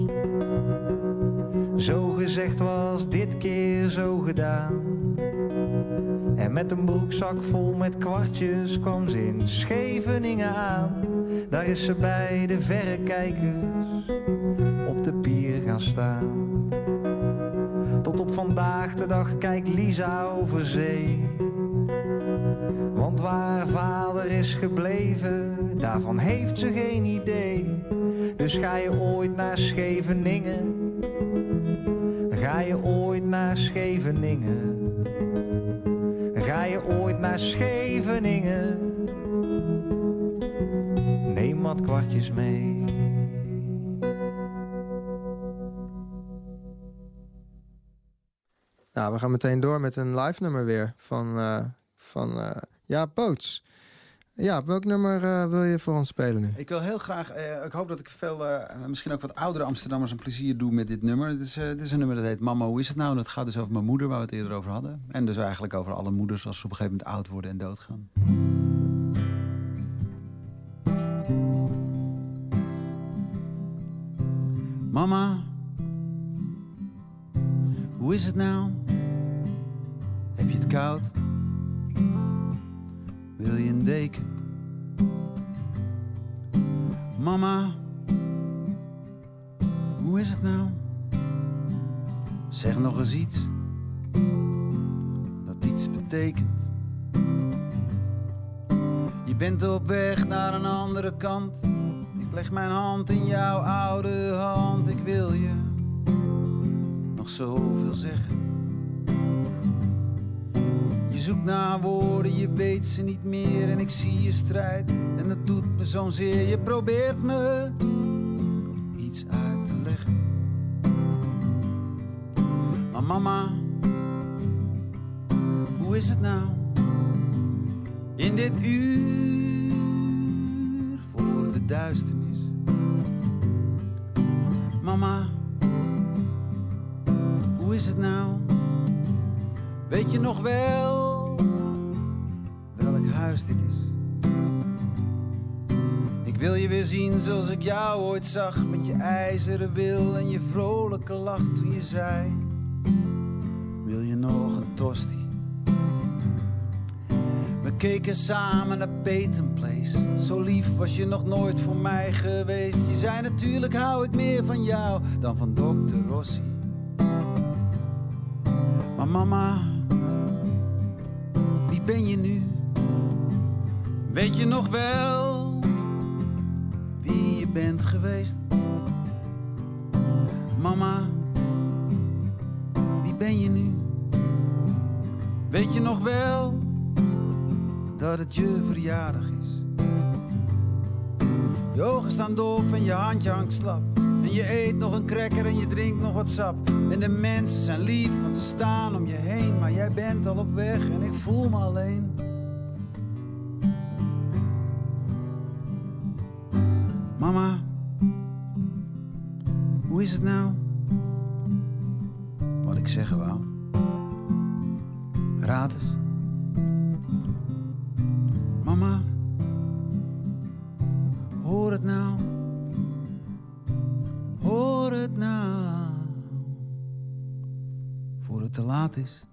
Zo gezegd was dit keer zo gedaan. En met een broekzak vol met kwartjes kwam ze in Scheveningen aan. Daar is ze bij de verrekijkers op de pier gaan staan. Tot op vandaag de dag kijkt Lisa over zee. Want waar haar vader is gebleven, daarvan heeft ze geen idee. Dus ga je ooit naar Scheveningen? Ga je ooit naar Scheveningen? Ga je ooit naar Scheveningen? Neem wat kwartjes mee. Nou, we gaan meteen door met een live nummer weer van, uh, van uh, ja, Boots. Ja, welk nummer uh, wil je voor ons spelen nu? Ik wil heel graag, uh, ik hoop dat ik veel, uh, misschien ook wat oudere Amsterdammers een plezier doe met dit nummer. Dit is, uh, dit is een nummer dat heet Mama, hoe is het nou? En dat gaat dus over mijn moeder, waar we het eerder over hadden. En dus eigenlijk over alle moeders als ze op een gegeven moment oud worden en doodgaan. Mama, hoe is het nou? Heb je het koud? Wil je een deken? Mama, hoe is het nou? Zeg nog eens iets dat iets betekent. Je bent op weg naar een andere kant. Ik leg mijn hand in jouw oude hand. Ik wil je nog zoveel zeggen. Je zoekt naar woorden, je weet ze niet meer. En ik zie je strijd en dat doet me zo'n zeer. Je probeert me iets uit te leggen. Maar mama, hoe is het nou? In dit uur voor de duisternis. Mama, hoe is het nou? Weet je nog wel welk huis dit is? Ik wil je weer zien zoals ik jou ooit zag. Met je ijzeren wil en je vrolijke lach toen je zei: wil je nog een tosti? We keken samen naar Peyton Place. Zo lief was je nog nooit voor mij geweest. Je zei natuurlijk hou ik meer van jou dan van dokter Rossi. Maar mama, wie ben je nu? Weet je nog wel wie je bent geweest? Mama, wie ben je nu? Weet je nog wel dat het je verjaardag is? Je ogen staan doof en je handje hangt slap. En je eet nog een cracker en je drinkt nog wat sap. En de mensen zijn lief, want ze staan om je heen. Maar jij bent al op weg en ik voel me alleen. Mama, hoe is het nou? Wat ik zeggen wou. Raad eens. Mama, hoor het nou. Hoor het nou. Voor het te laat is.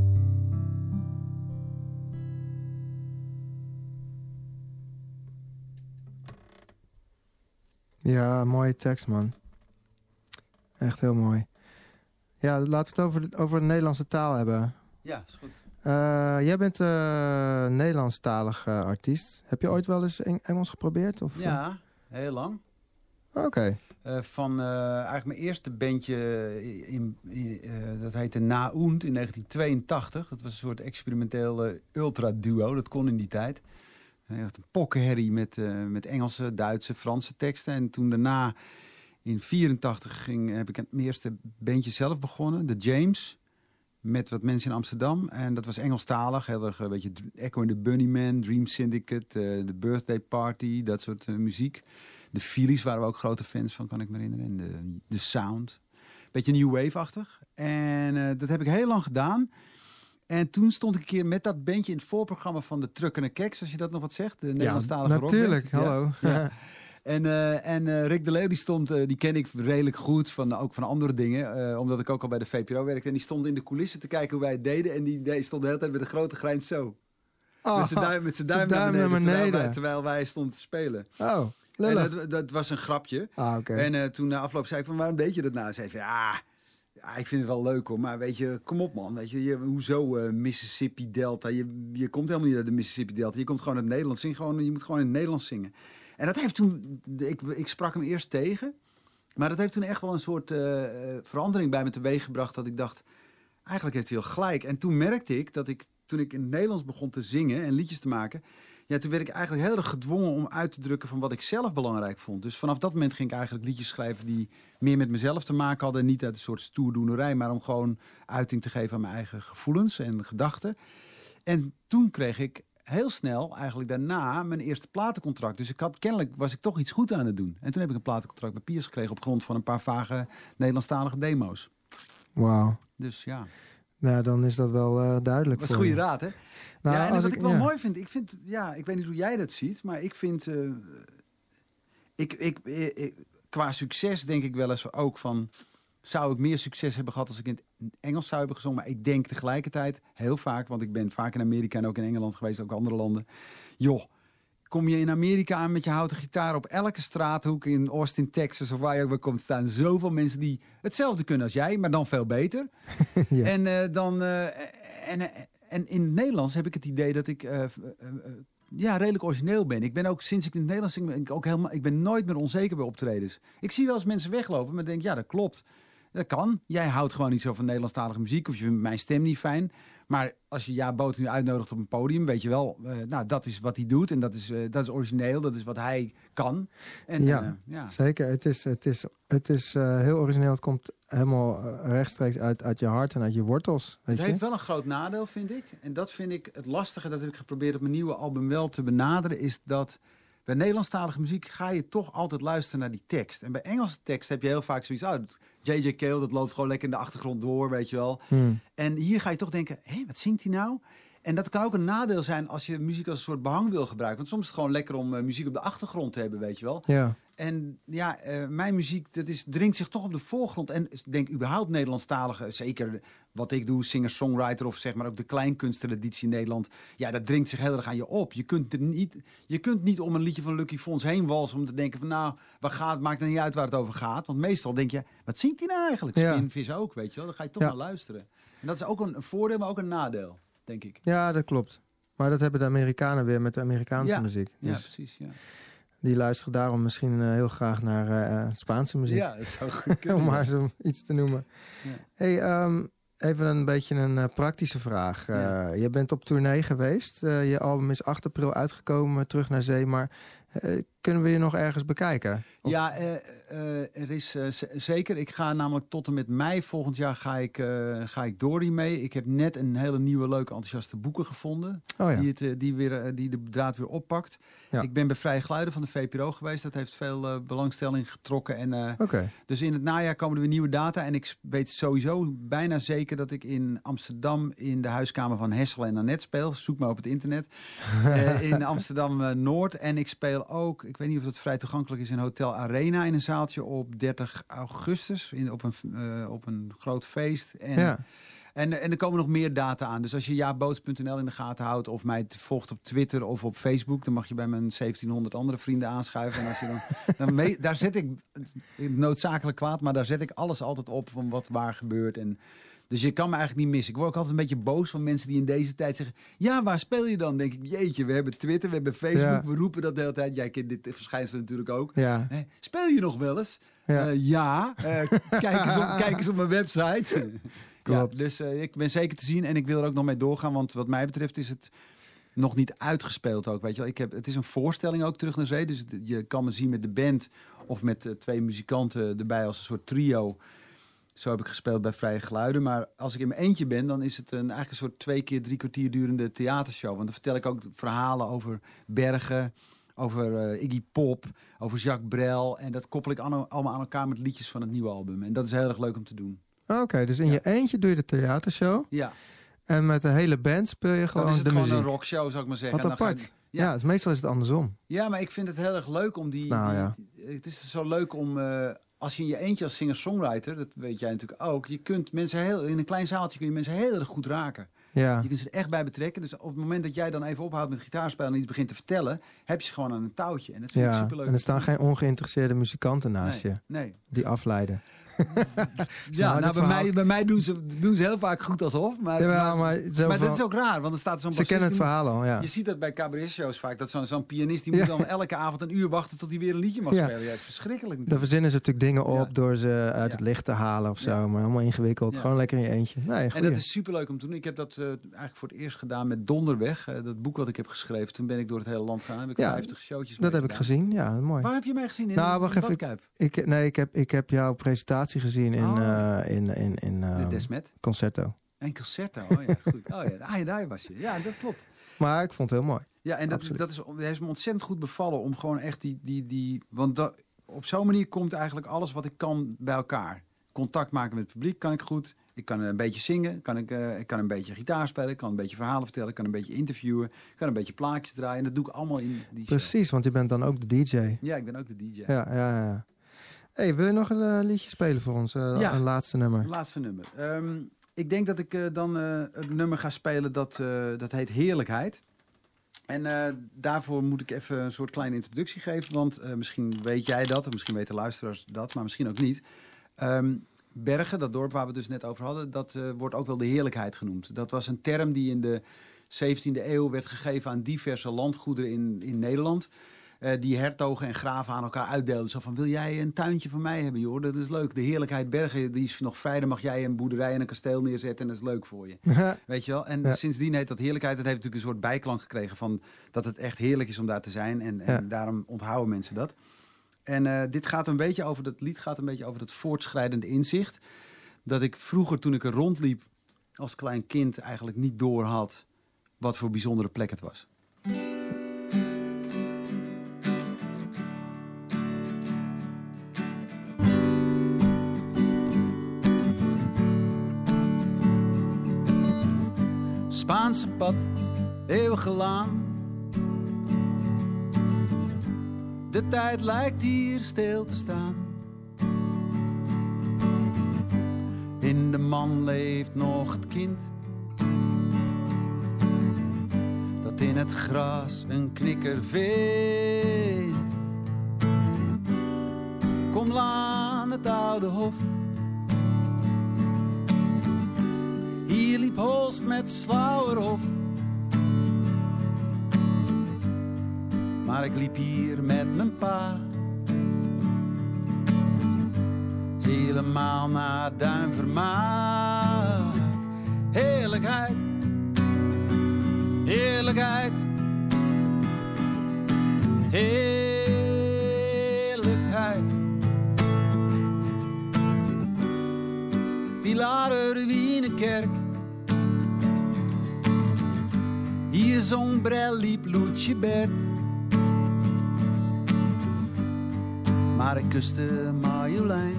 Ja, mooie tekst, man. Echt heel mooi. Ja, laten we het over de, over de Nederlandse taal hebben. Ja, is goed. Uh, jij bent uh, Nederlandstalig uh, artiest. Heb je ooit wel eens Eng- Engels geprobeerd? Of, ja, heel lang. Oké. Okay. Uh, van uh, eigenlijk mijn eerste bandje, in, in, uh, dat heette Naoend in negentien tweeëntachtig. Dat was een soort experimenteel uh, ultra-duo, dat kon in die tijd. Hij had een pokkenherrie met, uh, met Engelse, Duitse, Franse teksten. En toen daarna, in vierentachtig, ging, heb ik mijn eerste bandje zelf begonnen, de James. met wat mensen in Amsterdam. En dat was Engelstalig. Heel erg een beetje Echo and the Bunnymen, Dream Syndicate, uh, The Birthday Party, dat soort uh, muziek. De Phillies waren we ook grote fans van, kan ik me herinneren. En de, de Sound. Beetje new wave-achtig. En uh, dat heb ik heel lang gedaan. En toen stond ik een keer met dat bandje in het voorprogramma van de Truck en de Keks, als je dat nog wat zegt. De Nederlandstalige ja, natuurlijk. rockband. Hallo. Ja, ja. En, uh, en uh, Rick de Leeuw, die stond, uh, die ken ik redelijk goed, van, ook van andere dingen. Uh, omdat ik ook al bij de V P R O werkte. En die stond in de coulissen te kijken hoe wij het deden. En die, die stond de hele tijd met een grote grijns zo. Oh, met zijn duim, met zijn duim, duim naar beneden, naar beneden. Terwijl, wij, terwijl wij stonden te spelen. Oh, en dat, dat was een grapje. Ah, okay. En uh, toen na afloop zei ik van, waarom deed je dat nou? Hij zei van, ja... Ja, ik vind het wel leuk hoor, maar weet je, kom op man. Weet je, je hoezo uh, Mississippi Delta? Je, je komt helemaal niet uit de Mississippi Delta. Je komt gewoon uit Nederland. Zing gewoon, je moet gewoon in het Nederlands zingen. En dat heeft toen, ik, ik sprak hem eerst tegen. Maar dat heeft toen echt wel een soort uh, verandering bij me teweeg gebracht. Dat ik dacht, eigenlijk heeft hij wel gelijk. En toen merkte ik dat ik, toen ik in het Nederlands begon te zingen en liedjes te maken... Ja, toen werd ik eigenlijk heel erg gedwongen om uit te drukken van wat ik zelf belangrijk vond. Dus vanaf dat moment ging ik eigenlijk liedjes schrijven die meer met mezelf te maken hadden. Niet uit een soort stoerdoenerij, maar om gewoon uiting te geven aan mijn eigen gevoelens en gedachten. En toen kreeg ik heel snel, eigenlijk daarna, mijn eerste platencontract. Dus ik had, kennelijk was ik toch iets goed aan het doen. En toen heb ik een platencontract bij Piers gekregen op grond van een paar vage Nederlandstalige demo's. Wauw. Dus ja... Nou, dan is dat wel uh, duidelijk. Dat was een goede raad, hè? Nou, ja, en wat ik, ik wel ja. mooi vind, ik vind, ja, ik weet niet hoe jij dat ziet, maar ik vind, uh, ik, ik, ik, ik, qua succes denk ik wel eens ook van, zou ik meer succes hebben gehad als ik in het Engels zou hebben gezongen? Maar ik denk tegelijkertijd, heel vaak, want ik ben vaak in Amerika en ook in Engeland geweest, ook andere landen. Joh, kom je in Amerika aan met je houten gitaar op elke straathoek in Austin, Texas of waar je ook bij komt staan. Zoveel mensen die hetzelfde kunnen als jij, maar dan veel beter. ja. En uh, dan uh, en, en in het Nederlands heb ik het idee dat ik uh, uh, uh, ja, redelijk origineel ben. Ik ben ook sinds ik in het Nederlands zing, ben ik ook helemaal, ik ben nooit meer onzeker bij optredens. Ik zie wel eens mensen weglopen, maar denk ja, dat klopt. Dat kan. Jij houdt gewoon niet zo van Nederlandstalige muziek of je vindt mijn stem niet fijn. Maar als je Ja Boot nu uitnodigt op een podium, weet je wel, uh, nou, dat is wat hij doet en dat is, uh, dat is origineel, dat is wat hij kan. En, ja, uh, ja, zeker. Het is, het is, het is uh, heel origineel. Het komt helemaal uh, rechtstreeks uit, uit je hart en uit je wortels. Weet het je? heeft wel een groot nadeel, vind ik. En dat vind ik het lastige, dat heb ik geprobeerd op mijn nieuwe album wel te benaderen, is dat bij Nederlandstalige muziek ga je toch altijd luisteren naar die tekst. En bij Engelse tekst heb je heel vaak zoiets, oh, J J Cale, dat loopt gewoon lekker in de achtergrond door, weet je wel. Hmm. En hier ga je toch denken, hé, wat zingt hij nou? En dat kan ook een nadeel zijn als je muziek als een soort behang wil gebruiken. Want soms is het gewoon lekker om uh, muziek op de achtergrond te hebben, weet je wel. Ja. En ja, uh, mijn muziek, dat is, dringt zich toch op de voorgrond. En ik denk überhaupt Nederlandstalige, zeker wat ik doe, singer-songwriter of zeg maar ook de kleinkunsttraditie in Nederland. Ja, dat dringt zich heel erg aan je op. Je kunt, er niet, je kunt niet om een liedje van Lucky Fons heen walsen om te denken van nou, waar gaat, het maakt er niet uit waar het over gaat. Want meestal denk je, wat zingt hij nou eigenlijk? Ja. Spinvis ook, weet je wel. Dan ga je toch ja. naar luisteren. En dat is ook een voordeel, maar ook een nadeel, denk ik. Ja, dat klopt. Maar dat hebben de Amerikanen weer met de Amerikaanse ja. muziek. Dus ja, precies, ja. Die luisteren daarom misschien uh, heel graag naar uh, Spaanse muziek. Ja, dat zou goed kunnen. Om maar zo iets te noemen. Ja. Hey, um, even een beetje een uh, praktische vraag. Uh, ja. Je bent op tournee geweest. Uh, je album is acht april uitgekomen, Terug naar Zee. Maar uh, kunnen we je nog ergens bekijken? Of... Ja, uh, uh, er is uh, z- zeker. Ik ga namelijk tot en met mei volgend jaar ga ik, uh, ga ik door hiermee. Ik heb net een hele nieuwe, leuke, enthousiaste boeken gevonden. Oh ja. die, het, uh, die, weer, uh, die de draad weer oppakt. Ja. Ik ben bij Vrije Geluiden van de V P R O geweest. Dat heeft veel uh, belangstelling getrokken. En, uh, okay. Dus in het najaar komen er weer nieuwe data. En ik weet sowieso bijna zeker dat ik in Amsterdam in de huiskamer van Hessel en Annette speel. Zoek maar op het internet. uh, in Amsterdam uh, Noord. En ik speel ook, ik weet niet of dat vrij toegankelijk is, in Hotel Arena in een zaaltje op dertig augustus. In, op, een, uh, op een groot feest. En, ja. en, en er komen nog meer data aan. Dus als je jaboots punt n l in de gaten houdt of mij volgt op Twitter of op Facebook, dan mag je bij mijn zeventienhonderd andere vrienden aanschuiven. En als je dan, dan mee, daar zet ik, noodzakelijk kwaad, maar daar zet ik alles altijd op van wat waar gebeurt. En dus je kan me eigenlijk niet missen. Ik word ook altijd een beetje boos van mensen die in deze tijd zeggen, ja, waar speel je dan? Denk ik, jeetje, we hebben Twitter, we hebben Facebook, ja. we roepen dat de hele tijd. Jij kent dit verschijnsel natuurlijk ook. Ja. Eh, speel je nog wel eens? Ja, uh, ja. Uh, kijk, eens op, kijk eens op mijn website. Klopt. Ja, dus uh, ik ben zeker te zien en ik wil er ook nog mee doorgaan, want wat mij betreft is het nog niet uitgespeeld ook, weet je wel. Ik heb, het is een voorstelling ook, Terug naar Zee, dus het, je kan me zien met de band of met uh, twee muzikanten erbij als een soort trio. Zo heb ik gespeeld bij Vrije Geluiden. Maar als ik in mijn eentje ben, dan is het een, eigenlijk een soort twee keer drie kwartier durende theatershow. Want dan vertel ik ook verhalen over Bergen, over uh, Iggy Pop, over Jacques Brel. En dat koppel ik an- allemaal aan elkaar met liedjes van het nieuwe album. En dat is heel erg leuk om te doen. Oké, okay, dus in ja. je eentje doe je de theatershow. Ja. En met de hele band speel je gewoon de muziek. Dan is het gewoon een rockshow, zou ik maar zeggen. Wat apart. Je, ja, ja dus meestal is het andersom. Ja, maar ik vind het heel erg leuk om die... Nou, die, ja. die het is zo leuk om... Uh, als je in je eentje als singer-songwriter, dat weet jij natuurlijk ook, je kunt mensen heel, in een klein zaaltje kun je mensen heel erg goed raken. Ja. Je kunt ze er echt bij betrekken. Dus op het moment dat jij dan even ophoudt met gitaarspelen en iets begint te vertellen, heb je ze gewoon aan een touwtje. En dat vind ja. ik superleuk. En er staan geen ongeïnteresseerde muzikanten naast nee, je. Nee. Die afleiden. ja, nou, bij mij, bij mij doen ze, doen ze heel vaak goed alsof. Maar, ja, maar, maar, maar dat is ook raar, want er staat zo'n Ze kennen het verhaal al, ja. Je ziet dat bij cabaret-shows vaak, dat zo'n, zo'n pianist die moet ja. dan elke avond een uur wachten tot hij weer een liedje mag ja. spelen. Ja, dat is verschrikkelijk. Dan verzinnen ze natuurlijk dingen op ja. door ze uit ja. het licht te halen of zo. Ja. Maar allemaal ingewikkeld. Ja. Gewoon lekker in je eentje. Nee, en dat is superleuk om te doen. Ik heb dat uh, eigenlijk voor het eerst gedaan met Donderweg. Uh, dat boek wat ik heb geschreven. Toen ben ik door het hele land gegaan. Heb ik ja, vijftig showtjes dat heb ik gezien. Ja, mooi. Waar heb je mij gezien? In nou, wacht even. Ik, ik, nee, ik heb, ik heb jouw presentatie gezien in... Oh. Uh, in, in, in uh, de Desmet? Concerto. En Concerto, oh ja, goed. Oh ja, ah, ja, daar was je. Ja, dat klopt. Maar ik vond het heel mooi. Ja, en dat, dat is, heeft me ontzettend goed bevallen om gewoon echt die... die, die want dat, op zo'n manier komt eigenlijk alles wat ik kan bij elkaar. Contact maken met het publiek kan ik goed. Ik kan een beetje zingen, kan ik, uh, ik kan een beetje gitaar spelen, ik kan een beetje verhalen vertellen, ik kan een beetje interviewen, ik kan een beetje plaatjes draaien. En dat doe ik allemaal in die show. Precies, want je bent dan ook de D J. Ja, ik ben ook de D J. Ja, ja, ja. Hey, wil je nog een uh, liedje spelen voor ons? Uh, ja, een laatste nummer. Een laatste nummer. Um, ik denk dat ik uh, dan uh, het nummer ga spelen dat, uh, dat heet Heerlijkheid. En uh, daarvoor moet ik even een soort kleine introductie geven. Want uh, misschien weet jij dat, of misschien weten luisteraars dat, maar misschien ook niet. Um, Bergen, dat dorp waar we het dus net over hadden, dat uh, wordt ook wel de heerlijkheid genoemd. Dat was een term die in de zeventiende eeuw werd gegeven aan diverse landgoederen in, in Nederland. Uh, die hertogen en graven aan elkaar uitdeelden. Zo van, wil jij een tuintje van mij hebben, joh? Dat is leuk. De heerlijkheid Bergen, die is nog vrij. Dan mag jij een boerderij en een kasteel neerzetten en dat is leuk voor je. Weet je wel? En ja. sindsdien heet dat heerlijkheid. Dat heeft natuurlijk een soort bijklank gekregen van dat het echt heerlijk is om daar te zijn. En, en ja. daarom onthouden mensen dat. En uh, dit gaat een beetje over, dat lied gaat een beetje over dat voortschrijdende inzicht. Dat ik vroeger, toen ik er rondliep, als klein kind eigenlijk niet door had wat voor bijzondere plek het was. Spaanse pad, eeuwige laan. De tijd lijkt hier stil te staan. In de man leeft nog het kind, dat in het gras een knikker vindt. Kom aan het oude hof. Hier liep Holst met Slauerhof. Maar ik liep hier met mijn pa. Helemaal naar Duinvermaak. Heerlijkheid. Heerlijkheid. Heerlijkheid. Pilaren, Ruïnekerk. Hier zong Brel, liep Loetje Bert. Maar ik kuste Marjolein.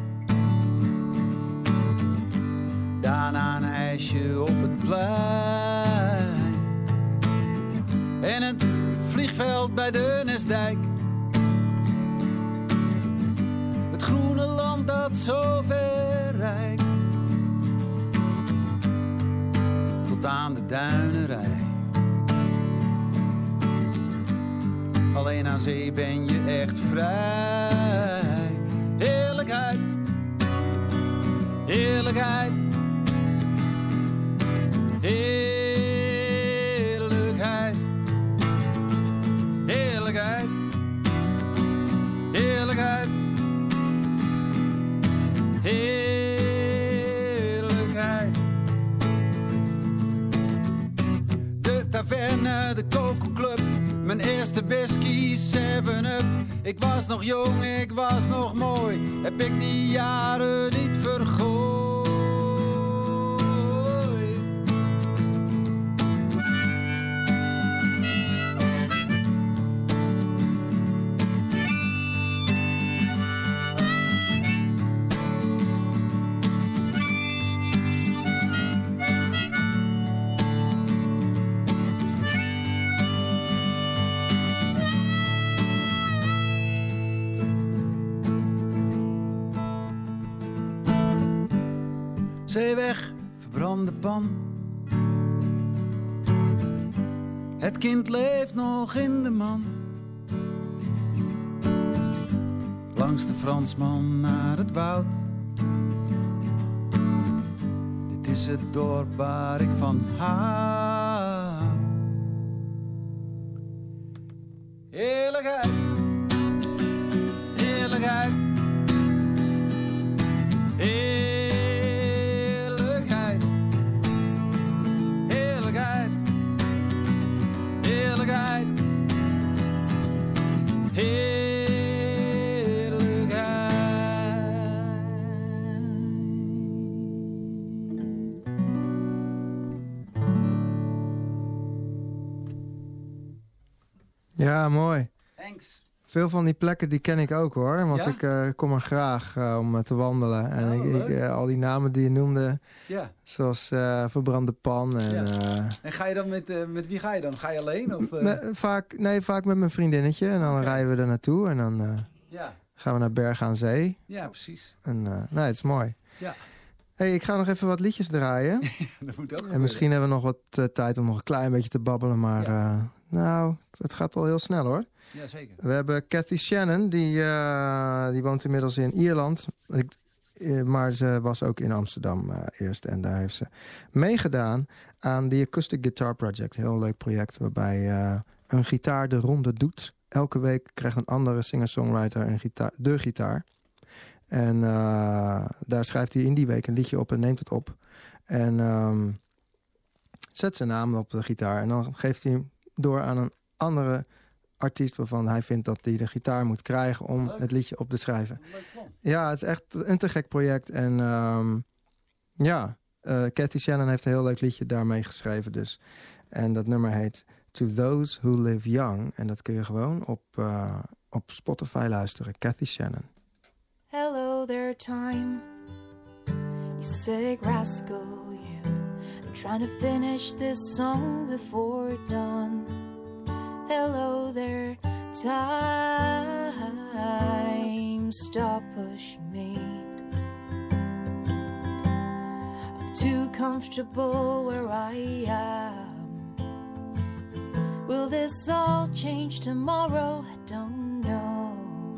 Daarna een ijsje op het plein. En het vliegveld bij de Nesdijk. Het groene land dat zo ver reikt. Tot aan de duinerij. Alleen aan zee ben je echt vrij. Heerlijkheid. Heerlijkheid. Heerlijkheid. Heerlijkheid. Heerlijkheid. Heerlijkheid. De Taverne, de Coco Club. Mijn eerste whisky, seven up. Ik was nog jong, ik was nog mooi. Heb ik die jaren niet vergooid. Zee weg, verbrande pan. Het kind leeft nog in de man. Langs de Fransman naar het woud. Dit is het dorp waar ik van hou. Heerlijkheid, heerlijkheid, heerlijkheid. Heerlijkheid, Ja, mooi. Thanks. Veel van die plekken die ken ik ook hoor. Want Ja? ik uh, kom er graag uh, om uh, te wandelen. En Oh, ik, ik, uh, al die namen die je noemde. Ja. Zoals uh, Verbrande Pan. En, Ja. uh, En ga je dan met, uh, met wie ga je dan? Ga je alleen? Of, uh... me, vaak, nee, vaak met mijn vriendinnetje. En dan Okay. rijden we er naartoe. En dan uh, Ja. gaan we naar Bergen aan Zee. Ja, precies. En uh, nee, het is mooi. Ja. Hey, ik ga nog even wat liedjes draaien. Dat moet ook En gebeuren. misschien hebben we nog wat uh, tijd om nog een klein beetje te babbelen. Maar Ja. uh, nou, het gaat al heel snel hoor. Ja, zeker. We hebben Cathy Shannon, die, uh, die woont inmiddels in Ierland. Ik, uh, maar ze was ook in Amsterdam uh, eerst. En daar heeft ze meegedaan aan The Acoustic Guitar Project. Heel leuk project waarbij uh, een gitaar de ronde doet. Elke week krijgt een andere singer-songwriter een gitaar, de gitaar. En uh, daar schrijft hij in die week een liedje op en neemt het op. En um, zet zijn naam op de gitaar. En dan geeft hij hem door aan een andere artiest waarvan hij vindt dat hij de gitaar moet krijgen om leuk. Het liedje op te schrijven. Ja, het is echt een te gek project. En um, ja, uh, Cathy Shannon heeft een heel leuk liedje daarmee geschreven dus. En dat nummer heet To Those Who Live Young. En dat kun je gewoon op, uh, op Spotify luisteren. Cathy Shannon. Hello there, time. You sick rascal, you. I'm trying to finish this song before it's done. Hello there, time. Stop pushing me. I'm too comfortable where I am. Will this all change tomorrow? I don't know.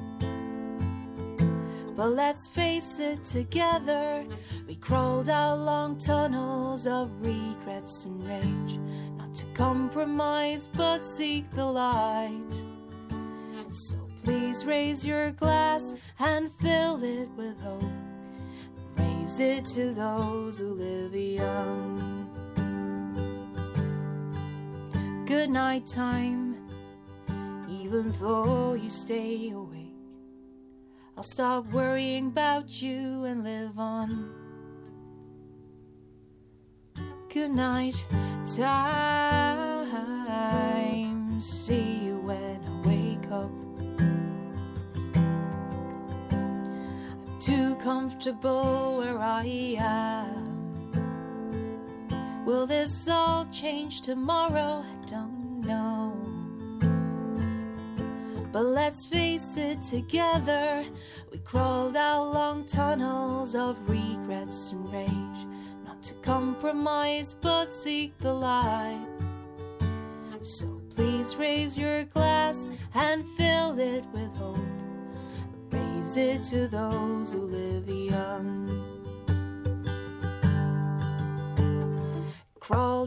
But let's face it together, we crawled out long tunnels of regrets and rage. Not to compromise, but seek the light. So please raise your glass and fill it with hope. Raise it to those who live young. Good night time, even though you stay awake. I'll stop worrying about you and live on. Good night, time. See you when I wake up. I'm too comfortable where I am. Will this all change tomorrow? I don't know. But let's face it together, we crawled out long tunnels of regrets and rage. Not to compromise, but seek the light. So please raise your glass and fill it with hope. Raise it to those who live young. Crawled